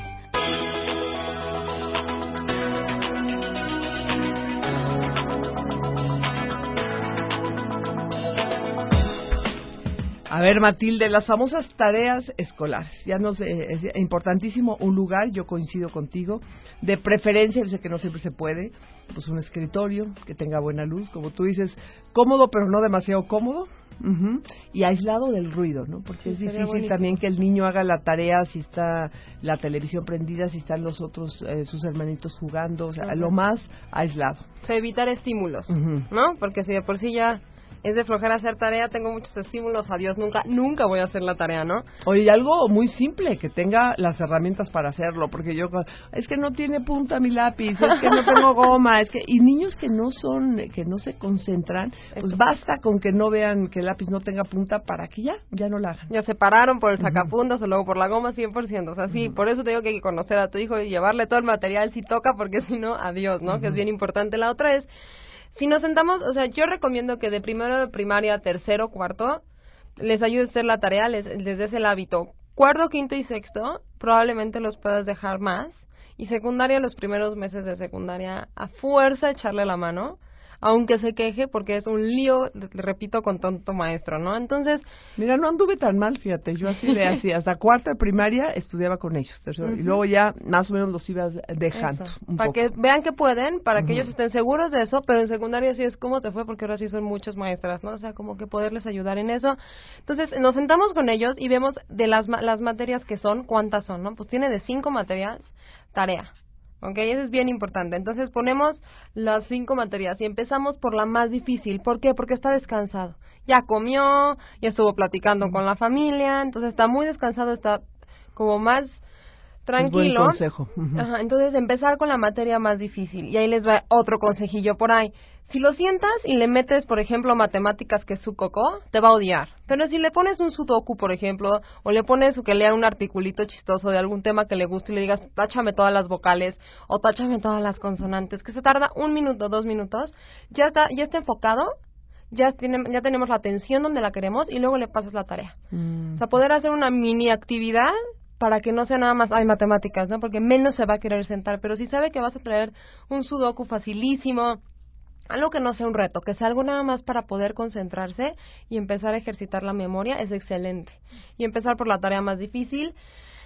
A ver, Matilde, las famosas tareas escolares. Ya nos eh, es importantísimo un lugar, yo coincido contigo, de preferencia, sé que no siempre se puede, pues un escritorio que tenga buena luz, como tú dices, cómodo pero no demasiado cómodo, uh-huh, y aislado del ruido, ¿no? Porque sí, es difícil bonito también que el niño haga la tarea si está la televisión prendida, si están los otros, eh, sus hermanitos jugando, o sea, uh-huh, lo más aislado. O sea, evitar estímulos, uh-huh, ¿no? Porque si de por sí ya es de flojera hacer tarea, tengo muchos estímulos, adiós, nunca, nunca voy a hacer la tarea, ¿no? Oye, y algo muy simple, que tenga las herramientas para hacerlo, porque yo, es que no tiene punta mi lápiz, es que no tengo goma, es que, y niños que no son, que no se concentran, pues Eso. basta con que no vean que el lápiz no tenga punta para que ya, ya no la hagan. Ya se pararon por el sacapuntas uh-huh, o luego por la goma cien por ciento, o sea, sí, uh-huh, por eso te digo que hay que conocer a tu hijo y llevarle todo el material si toca, porque si no, adiós, ¿no? Uh-huh. Que es bien importante. La otra es, si nos sentamos, o sea, yo recomiendo que de primero de primaria, tercero, cuarto, les ayude a hacer la tarea, les, les des el hábito. Cuarto, quinto y sexto, probablemente los puedas dejar más. Y secundaria, los primeros meses de secundaria, a fuerza echarle la mano, aunque se queje, porque es un lío, repito, con tonto maestro, ¿no? Entonces... Mira, no anduve tan mal, fíjate, yo así le hacía, hasta cuarta de primaria estudiaba con ellos, tercero, uh-huh, y luego ya más o menos los iba dejando. Para que vean que pueden, para uh-huh, que ellos estén seguros de eso, pero en secundaria sí es cómo te fue, porque ahora sí son muchas maestras, ¿no? O sea, como que poderles ayudar en eso. Entonces, nos sentamos con ellos y vemos de las, las materias que son, cuántas son, ¿no? Pues tiene de cinco materias, tarea. Ok, eso es bien importante. Entonces ponemos las cinco materias y empezamos por la más difícil. ¿Por qué? Porque está descansado. Ya comió, ya estuvo platicando con la familia, entonces está muy descansado, está como más tranquilo. Es buen consejo. Uh-huh. Ajá, entonces empezar con la materia más difícil. Y ahí les va otro consejillo por ahí. Si lo sientas y le metes, por ejemplo, matemáticas, que es su coco, te va a odiar. Pero si le pones un sudoku, por ejemplo, o le pones que lea un articulito chistoso de algún tema que le guste y le digas, táchame todas las vocales o táchame todas las consonantes, que se tarda un minuto, dos minutos, ya está, ya está enfocado, ya, tiene, ya tenemos la atención donde la queremos y luego le pasas la tarea. Mm. O sea, poder hacer una mini actividad para que no sea nada más, hay matemáticas, ¿no? Porque menos se va a querer sentar. Pero si sabe que vas a traer un sudoku facilísimo, algo que no sea un reto, que sea algo nada más para poder concentrarse y empezar a ejercitar la memoria, es excelente. Y empezar por la tarea más difícil.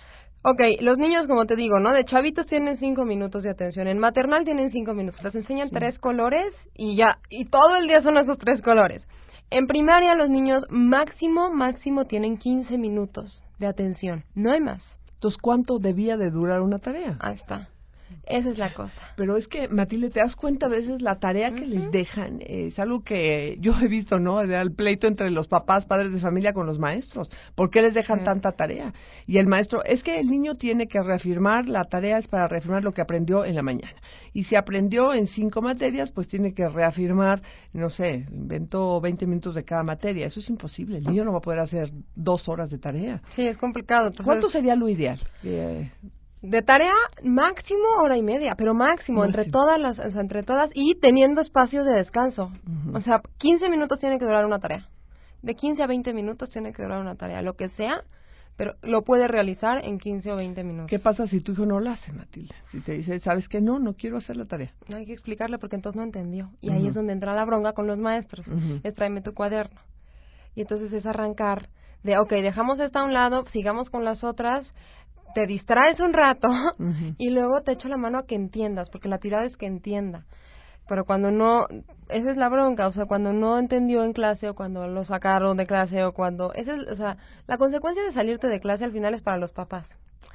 Ok, los niños, como te digo, ¿no? De chavitos tienen cinco minutos de atención. En maternal tienen cinco minutos. Les enseñan sí. tres colores y ya. Y todo el día son esos tres colores. En primaria los niños máximo, máximo tienen quince minutos de atención. No hay más. Entonces, ¿cuánto debía de durar una tarea? Ahí está. Esa es la cosa. Pero es que, Matilde, te das cuenta a veces la tarea que uh-huh. les dejan, eh, es algo que yo he visto, ¿no? El pleito entre los papás, padres de familia con los maestros. ¿Por qué les dejan uh-huh. tanta tarea? Y el maestro, es que el niño tiene que reafirmar, la tarea es para reafirmar lo que aprendió en la mañana. Y si aprendió en cinco materias, pues tiene que reafirmar, no sé, inventó veinte minutos de cada materia. Eso es imposible. El niño no va a poder hacer dos horas de tarea. Sí, es complicado. Entonces... ¿Cuánto sería lo ideal? Eh... De tarea, máximo hora y media, pero máximo, máximo. entre todas las, o sea, entre todas y teniendo espacios de descanso. Uh-huh. O sea, quince minutos tiene que durar una tarea. De quince a veinte minutos tiene que durar una tarea, lo que sea, pero lo puede realizar en quince o veinte minutos. ¿Qué pasa si tu hijo no lo hace, Matilde? Si te dice, ¿sabes qué? No, no quiero hacer la tarea. No hay que explicarle porque entonces no entendió. Y uh-huh. ahí es donde entra la bronca con los maestros. Uh-huh. Es tráeme tu cuaderno. Y entonces es arrancar de, ok, dejamos esta a un lado, sigamos con las otras. Te distraes un rato uh-huh. y luego te echo la mano a que entiendas, porque la tirada es que entienda. Pero cuando no, esa es la bronca, o sea, cuando no entendió en clase o cuando lo sacaron de clase o cuando, esa es, o sea, la consecuencia de salirte de clase al final es para los papás.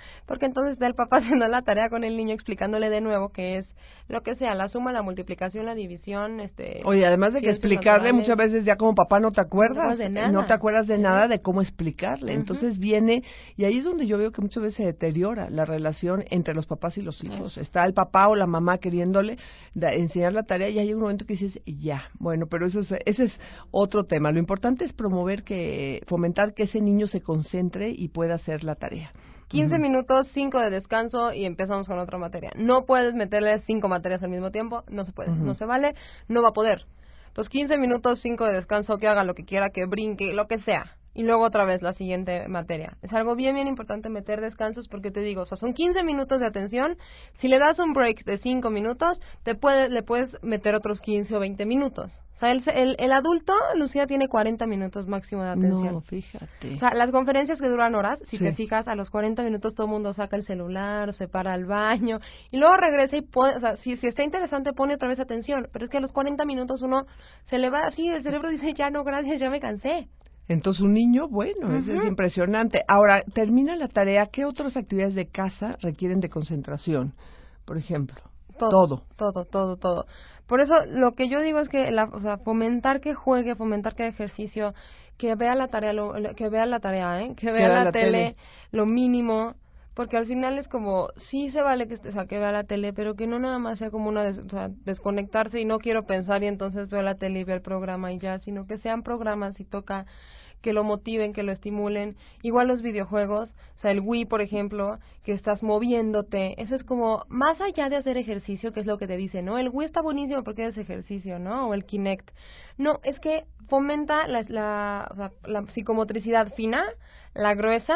porque entonces está el papá haciendo la tarea con el niño, explicándole de nuevo que es lo que sea, la suma, la multiplicación, la división, este... Oye, además de que explicarle, naturales, muchas veces ya como papá no te acuerdas, no te acuerdas de nada, no te acuerdas de, nada de cómo explicarle. Uh-huh. Entonces viene, y ahí es donde yo veo que muchas veces se deteriora la relación entre los papás y los hijos. Eso. Está el papá o la mamá queriéndole da, enseñar la tarea y hay un momento que dices, ya, bueno, pero eso es, ese es otro tema. Lo importante es promover que, fomentar que ese niño se concentre y pueda hacer la tarea. quince uh-huh. minutos, cinco de descanso y empezamos con otra materia. No puedes meterle cinco materias al mismo tiempo, no se puede, uh-huh. no se vale, no va a poder. Entonces, quince minutos, cinco de descanso, que haga lo que quiera, que brinque, lo que sea. Y luego otra vez la siguiente materia. Es algo bien, bien importante meter descansos porque te digo, o sea, son quince minutos de atención. Si le das un break de cinco minutos, te puede, le puedes meter otros quince o veinte minutos. O sea, el, el, el adulto, Lucía, tiene cuarenta minutos máximo de atención. No, fíjate. O sea, las conferencias que duran horas, si sí. te fijas, a los cuarenta minutos todo el mundo saca el celular, o se para al baño, y luego regresa y pone, o sea, si, si está interesante, pone otra vez atención. Pero es que a los cuarenta minutos uno se le va así, el cerebro dice, ya no, gracias, ya me cansé. Entonces un niño, bueno, uh-huh. eso es impresionante. Ahora, termina la tarea, ¿qué otras actividades de casa requieren de concentración? Por ejemplo, todo. Todo, todo, todo, todo. Por eso lo que yo digo es que, la, o sea, fomentar que juegue, fomentar que ejercicio, que vea la tarea, lo, que vea la tarea, ¿eh? Que vea la, la tele, tele, lo mínimo, porque al final es como, sí se vale que, o sea, que vea la tele, pero que no nada más sea como una, des, o sea, desconectarse y no quiero pensar y entonces veo la tele y veo el programa y ya, sino que sean programas y toca que lo motiven, que lo estimulen. Igual los videojuegos, o sea, el Wii, por ejemplo, que estás moviéndote, eso es como, más allá de hacer ejercicio, que es lo que te dicen, ¿no? El Wii está buenísimo porque es ejercicio, ¿no? O el Kinect. No, es que fomenta la, la, o sea, la psicomotricidad fina, la gruesa,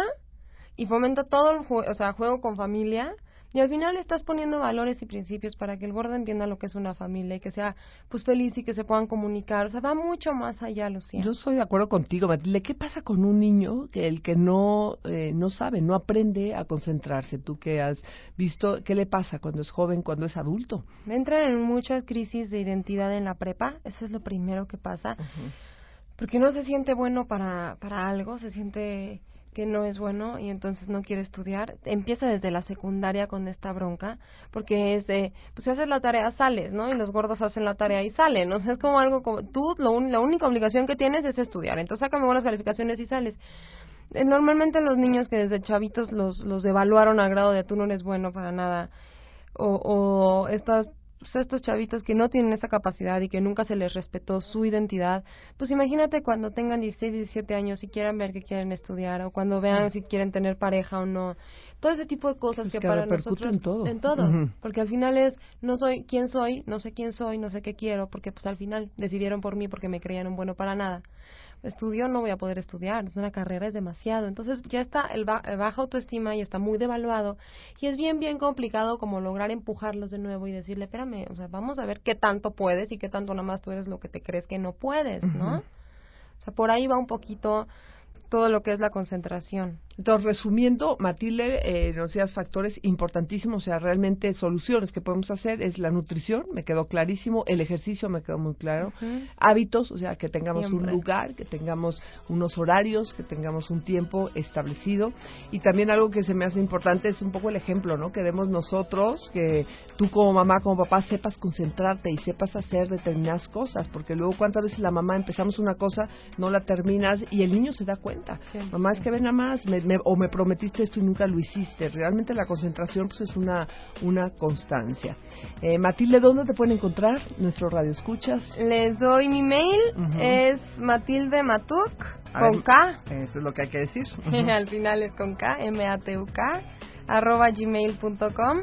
y fomenta todo el juego, o sea, juego con familia, y al final estás poniendo valores y principios para que el gordo entienda lo que es una familia y que sea pues feliz y que se puedan comunicar. O sea, va mucho más allá, Lucía. Yo estoy de acuerdo contigo, Matilde. ¿Qué pasa con un niño que el que no eh, no sabe, no aprende a concentrarse? Tú que has visto, ¿qué le pasa cuando es joven, cuando es adulto? Entran en muchas crisis de identidad en la prepa, eso es lo primero que pasa, uh-huh. porque no se siente bueno para para algo, se siente que no es bueno y entonces no quiere estudiar. Empieza desde la secundaria con esta bronca, porque es de, pues si haces la tarea sales, ¿no? Y los gordos hacen la tarea y salen, ¿no? O sea, es como algo como, tú lo un, la única obligación que tienes es estudiar, entonces sácame buenas calificaciones y sales. Eh, normalmente los niños que desde chavitos los, los evaluaron a grado de tú no eres bueno para nada, o, o estas pues estos chavitos que no tienen esa capacidad y que nunca se les respetó su identidad, pues imagínate cuando tengan dieciséis, diecisiete años y quieran ver que quieren estudiar, o cuando vean si quieren tener pareja o no, todo ese tipo de cosas pues que, que para nosotros en todo, en todo uh-huh. porque al final es, no soy quién soy, no sé quién soy, no sé qué quiero, porque pues al final decidieron por mí porque me creían un bueno para nada. Estudio, no voy a poder estudiar, una carrera es demasiado, entonces ya está el, ba- el baja autoestima y está muy devaluado y es bien bien complicado como lograr empujarlos de nuevo y decirle, espérame, o sea, vamos a ver qué tanto puedes y qué tanto nada más tú eres lo que te crees que no puedes, ¿no? Uh-huh. O sea, por ahí va un poquito todo lo que es la concentración. Entonces, resumiendo, Matilde, eh, nos decías factores importantísimos, o sea, realmente soluciones que podemos hacer es la nutrición, me quedó clarísimo, el ejercicio me quedó muy claro, uh-huh. hábitos, o sea, que tengamos Siempre. un lugar, que tengamos unos horarios, que tengamos un tiempo establecido, y también algo que se me hace importante es un poco el ejemplo, ¿no? Que demos nosotros, que tú como mamá, como papá, sepas concentrarte y sepas hacer determinadas cosas, porque luego cuántas veces la mamá empezamos una cosa, no la terminas y el niño se da cuenta. Sí, mamá, sí. es que ven nada más, me Me, o me prometiste esto y nunca lo hiciste. Realmente la concentración pues es una una constancia. Eh, Matilde, ¿dónde te pueden encontrar nuestros radioescuchas? Les doy mi mail, uh-huh. es Matilde Matuk, con K. Eso es lo que hay que decir. Uh-huh. Al final es con K, M A T U K, arroba gmail punto com.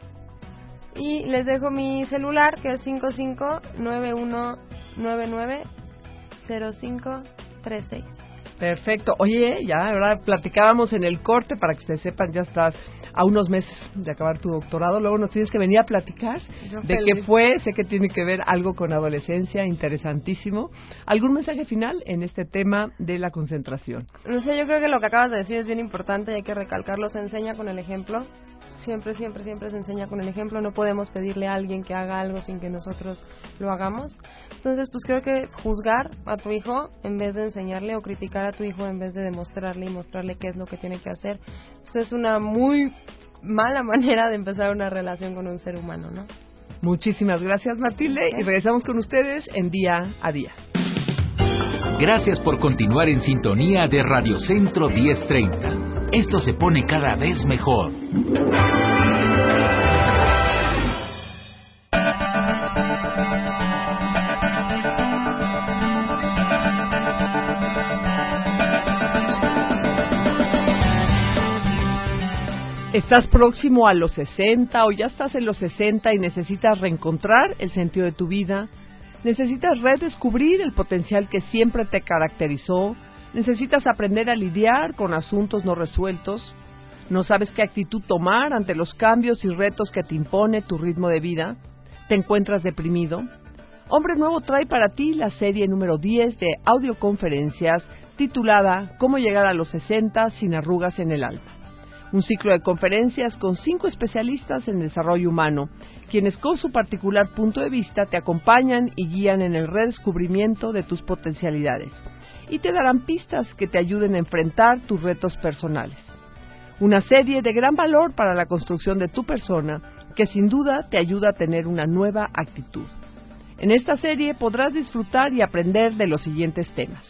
Y les dejo mi celular, que es cinco cinco nueve uno nueve nueve cero cinco tres seis. Perfecto. Oye, ya, ¿verdad? Platicábamos en el corte, para que ustedes sepan, ya estás a unos meses de acabar tu doctorado, luego nos tienes que venir a platicar Yo de feliz. qué fue, sé que tiene que ver algo con adolescencia, interesantísimo. ¿Algún mensaje final en este tema de la concentración? No sé, yo creo que lo que acabas de decir es bien importante y hay que recalcarlo, se enseña con el ejemplo. Siempre, siempre, siempre se enseña con el ejemplo. No podemos pedirle a alguien que haga algo sin que nosotros lo hagamos. Entonces, pues creo que juzgar a tu hijo en vez de enseñarle, o criticar a tu hijo en vez de demostrarle y mostrarle qué es lo que tiene que hacer, pues es una muy mala manera de empezar una relación con un ser humano, ¿no? Muchísimas gracias, Matilde, y regresamos con ustedes en Día a Día. Gracias por continuar en sintonía de Radio Centro diez treinta. Esto se pone cada vez mejor. ¿Estás próximo a los sesenta o ya estás en los sesenta y necesitas reencontrar el sentido de tu vida? ¿Necesitas redescubrir el potencial que siempre te caracterizó? ¿Necesitas aprender a lidiar con asuntos no resueltos? ¿No sabes qué actitud tomar ante los cambios y retos que te impone tu ritmo de vida? ¿Te encuentras deprimido? Hombre Nuevo trae para ti la serie número diez de audioconferencias titulada ¿Cómo llegar a los sesenta sin arrugas en el alma? Un ciclo de conferencias con cinco especialistas en desarrollo humano, quienes con su particular punto de vista te acompañan y guían en el redescubrimiento de tus potencialidades y te darán pistas que te ayuden a enfrentar tus retos personales. Una serie de gran valor para la construcción de tu persona que sin duda te ayuda a tener una nueva actitud. En esta serie podrás disfrutar y aprender de los siguientes temas.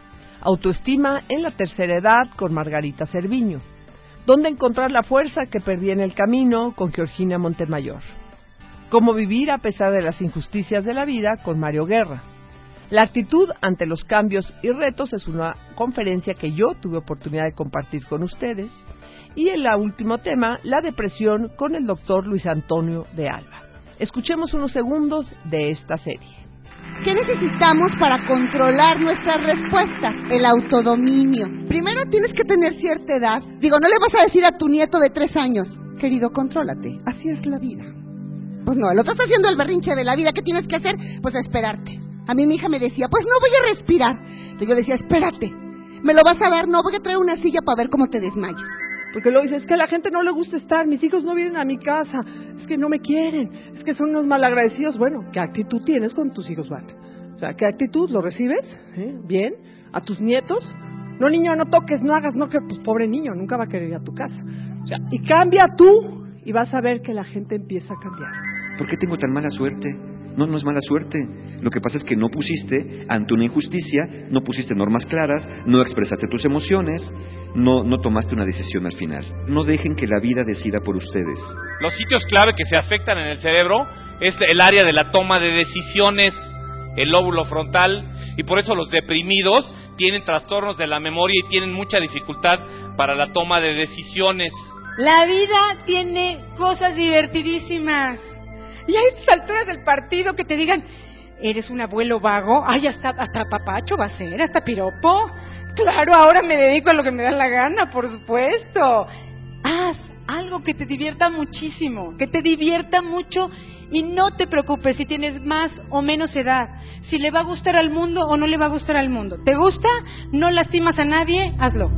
Autoestima en la tercera edad con Margarita Cerviño. ¿Dónde encontrar la fuerza que perdí en el camino? Con Georgina Montemayor. Cómo vivir a pesar de las injusticias de la vida con Mario Guerra. La actitud ante los cambios y retos es una conferencia que yo tuve oportunidad de compartir con ustedes. Y el último tema, la depresión con el doctor Luis Antonio de Alba. Escuchemos unos segundos de esta serie. ¿Qué necesitamos para controlar nuestras respuestas? El autodominio. Primero tienes que tener cierta edad. Digo, no le vas a decir a tu nieto de tres años, querido, contrólate, así es la vida. Pues no, el otro está haciendo el berrinche de la vida. ¿Qué tienes que hacer? Pues esperarte. A mí mi hija me decía, pues no voy a respirar. Entonces yo decía, espérate, ¿me lo vas a dar? No, voy a traer una silla para ver cómo te desmayas. Porque luego dice, es que a la gente no le gusta estar, mis hijos no vienen a mi casa, es que no me quieren, es que son unos malagradecidos. Bueno, ¿qué actitud tienes con tus hijos, Bat? O sea, ¿qué actitud? ¿Lo recibes? ¿Eh? ¿Bien? ¿A tus nietos? No, niño, no toques, no hagas, no, que pues pobre niño, nunca va a querer ir a tu casa. O sea, y cambia tú, y vas a ver que la gente empieza a cambiar. ¿Por qué tengo tan mala suerte? No, no es mala suerte. Lo que pasa es que no pusiste, ante una injusticia, no pusiste normas claras, no expresaste tus emociones, no, no tomaste una decisión al final. No dejen que la vida decida por ustedes. Los sitios clave que se afectan en el cerebro es el área de la toma de decisiones, el lóbulo frontal, y por eso los deprimidos tienen trastornos de la memoria y tienen mucha dificultad para la toma de decisiones. La vida tiene cosas divertidísimas. Y a estas alturas del partido que te digan, eres un abuelo vago, ay, hasta, hasta papacho va a ser, hasta piropo. Claro, ahora me dedico a lo que me da la gana, por supuesto. Haz algo que te divierta muchísimo, que te divierta mucho y no te preocupes si tienes más o menos edad, si le va a gustar al mundo o no le va a gustar al mundo. ¿Te gusta? No lastimas a nadie, hazlo.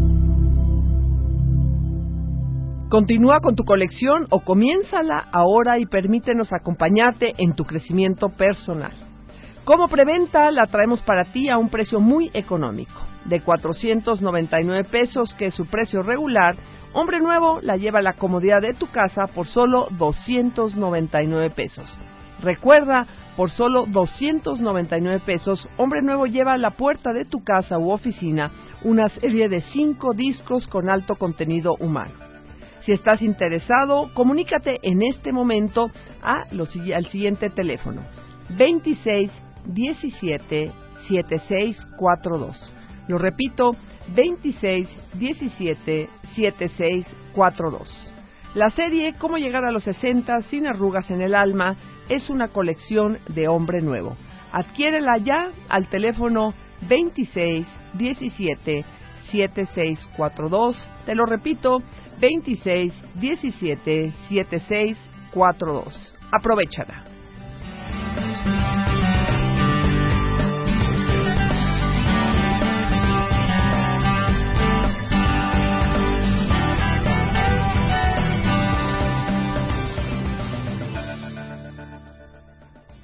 Continúa con tu colección o comiénzala ahora y permítenos acompañarte en tu crecimiento personal. Como preventa la traemos para ti a un precio muy económico, de cuatrocientos noventa y nueve pesos, que es su precio regular. Hombre Nuevo la lleva a la comodidad de tu casa por solo doscientos noventa y nueve pesos. Recuerda, por solo doscientos noventa y nueve pesos, Hombre Nuevo lleva a la puerta de tu casa u oficina una serie de cinco discos con alto contenido humano. Si estás interesado, comunícate en este momento a los, al siguiente teléfono, veintiséis diecisiete setenta y seis cuarenta y dos. Lo repito, veintiséis diecisiete setenta y seis cuarenta y dos. La serie Cómo llegar a los sesenta sin arrugas en el alma es una colección de Hombre Nuevo. Adquiérela ya al teléfono veintiséis diecisiete setenta y seis cuarenta y dos. Te lo repito, veintiséis diecisiete setenta y seis cuarenta y dos. Aprovéchala.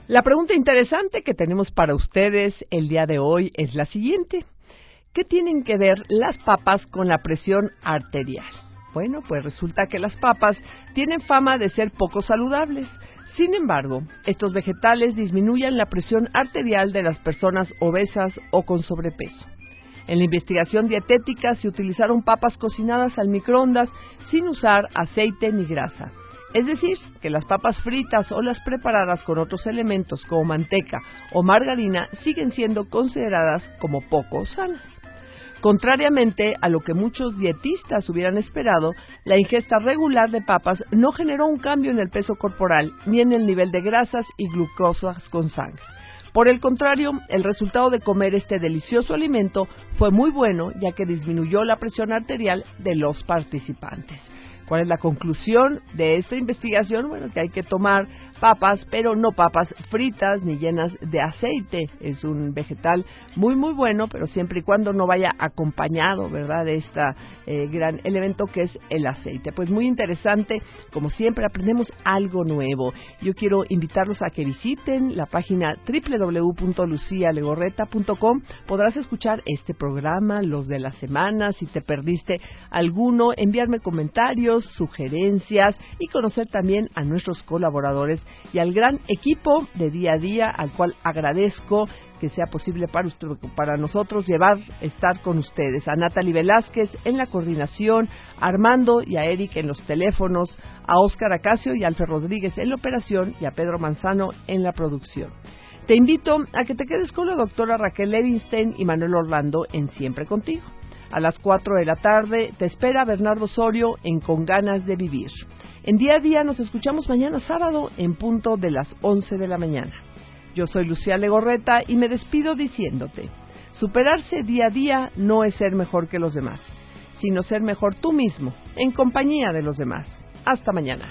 La pregunta interesante que tenemos para ustedes el día de hoy es la siguiente. ¿Qué tienen que ver las papas con la presión arterial? Bueno, pues resulta que las papas tienen fama de ser poco saludables. Sin embargo, estos vegetales disminuyen la presión arterial de las personas obesas o con sobrepeso. En la investigación dietética se utilizaron papas cocinadas al microondas sin usar aceite ni grasa. Es decir, que las papas fritas o las preparadas con otros elementos como manteca o margarina siguen siendo consideradas como poco sanas. Contrariamente a lo que muchos dietistas hubieran esperado, la ingesta regular de papas no generó un cambio en el peso corporal ni en el nivel de grasas y glucosas con sangre. Por el contrario, el resultado de comer este delicioso alimento fue muy bueno, ya que disminuyó la presión arterial de los participantes. ¿Cuál es la conclusión de esta investigación? Bueno, que hay que tomar papas, pero no papas fritas ni llenas de aceite. Es un vegetal muy, muy bueno, pero siempre y cuando no vaya acompañado, ¿verdad?, de este eh, gran elemento que es el aceite. Pues muy interesante, como siempre aprendemos algo nuevo. Yo quiero invitarlos a que visiten la página doble u doble u doble u punto lucia legorreta punto com. Podrás escuchar este programa, los de la semana, si te perdiste alguno, enviarme comentarios, sugerencias y conocer también a nuestros colaboradores y al gran equipo de día a día, al cual agradezco que sea posible para usted, para nosotros llevar, estar con ustedes. A Natalie Velázquez en la coordinación, a Armando y a Eric en los teléfonos, a Óscar Acacio y a Alfer Rodríguez en la operación y a Pedro Manzano en la producción. Te invito a que te quedes con la doctora Raquel Levinstein y Manuel Orlando en Siempre Contigo. A las cuatro de la tarde te espera Bernardo Osorio en Con Ganas de Vivir. En día a día nos escuchamos mañana sábado en punto de las once de la mañana. Yo soy Lucía Legorreta y me despido diciéndote, superarse día a día no es ser mejor que los demás, sino ser mejor tú mismo, en compañía de los demás. Hasta mañana.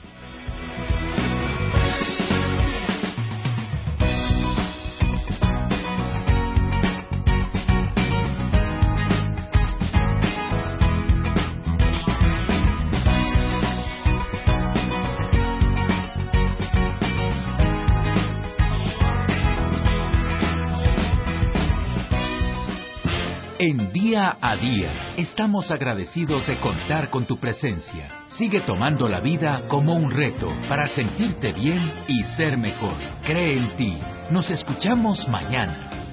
En Día a Día, estamos agradecidos de contar con tu presencia. Sigue tomando la vida como un reto para sentirte bien y ser mejor. Cree en ti. Nos escuchamos mañana.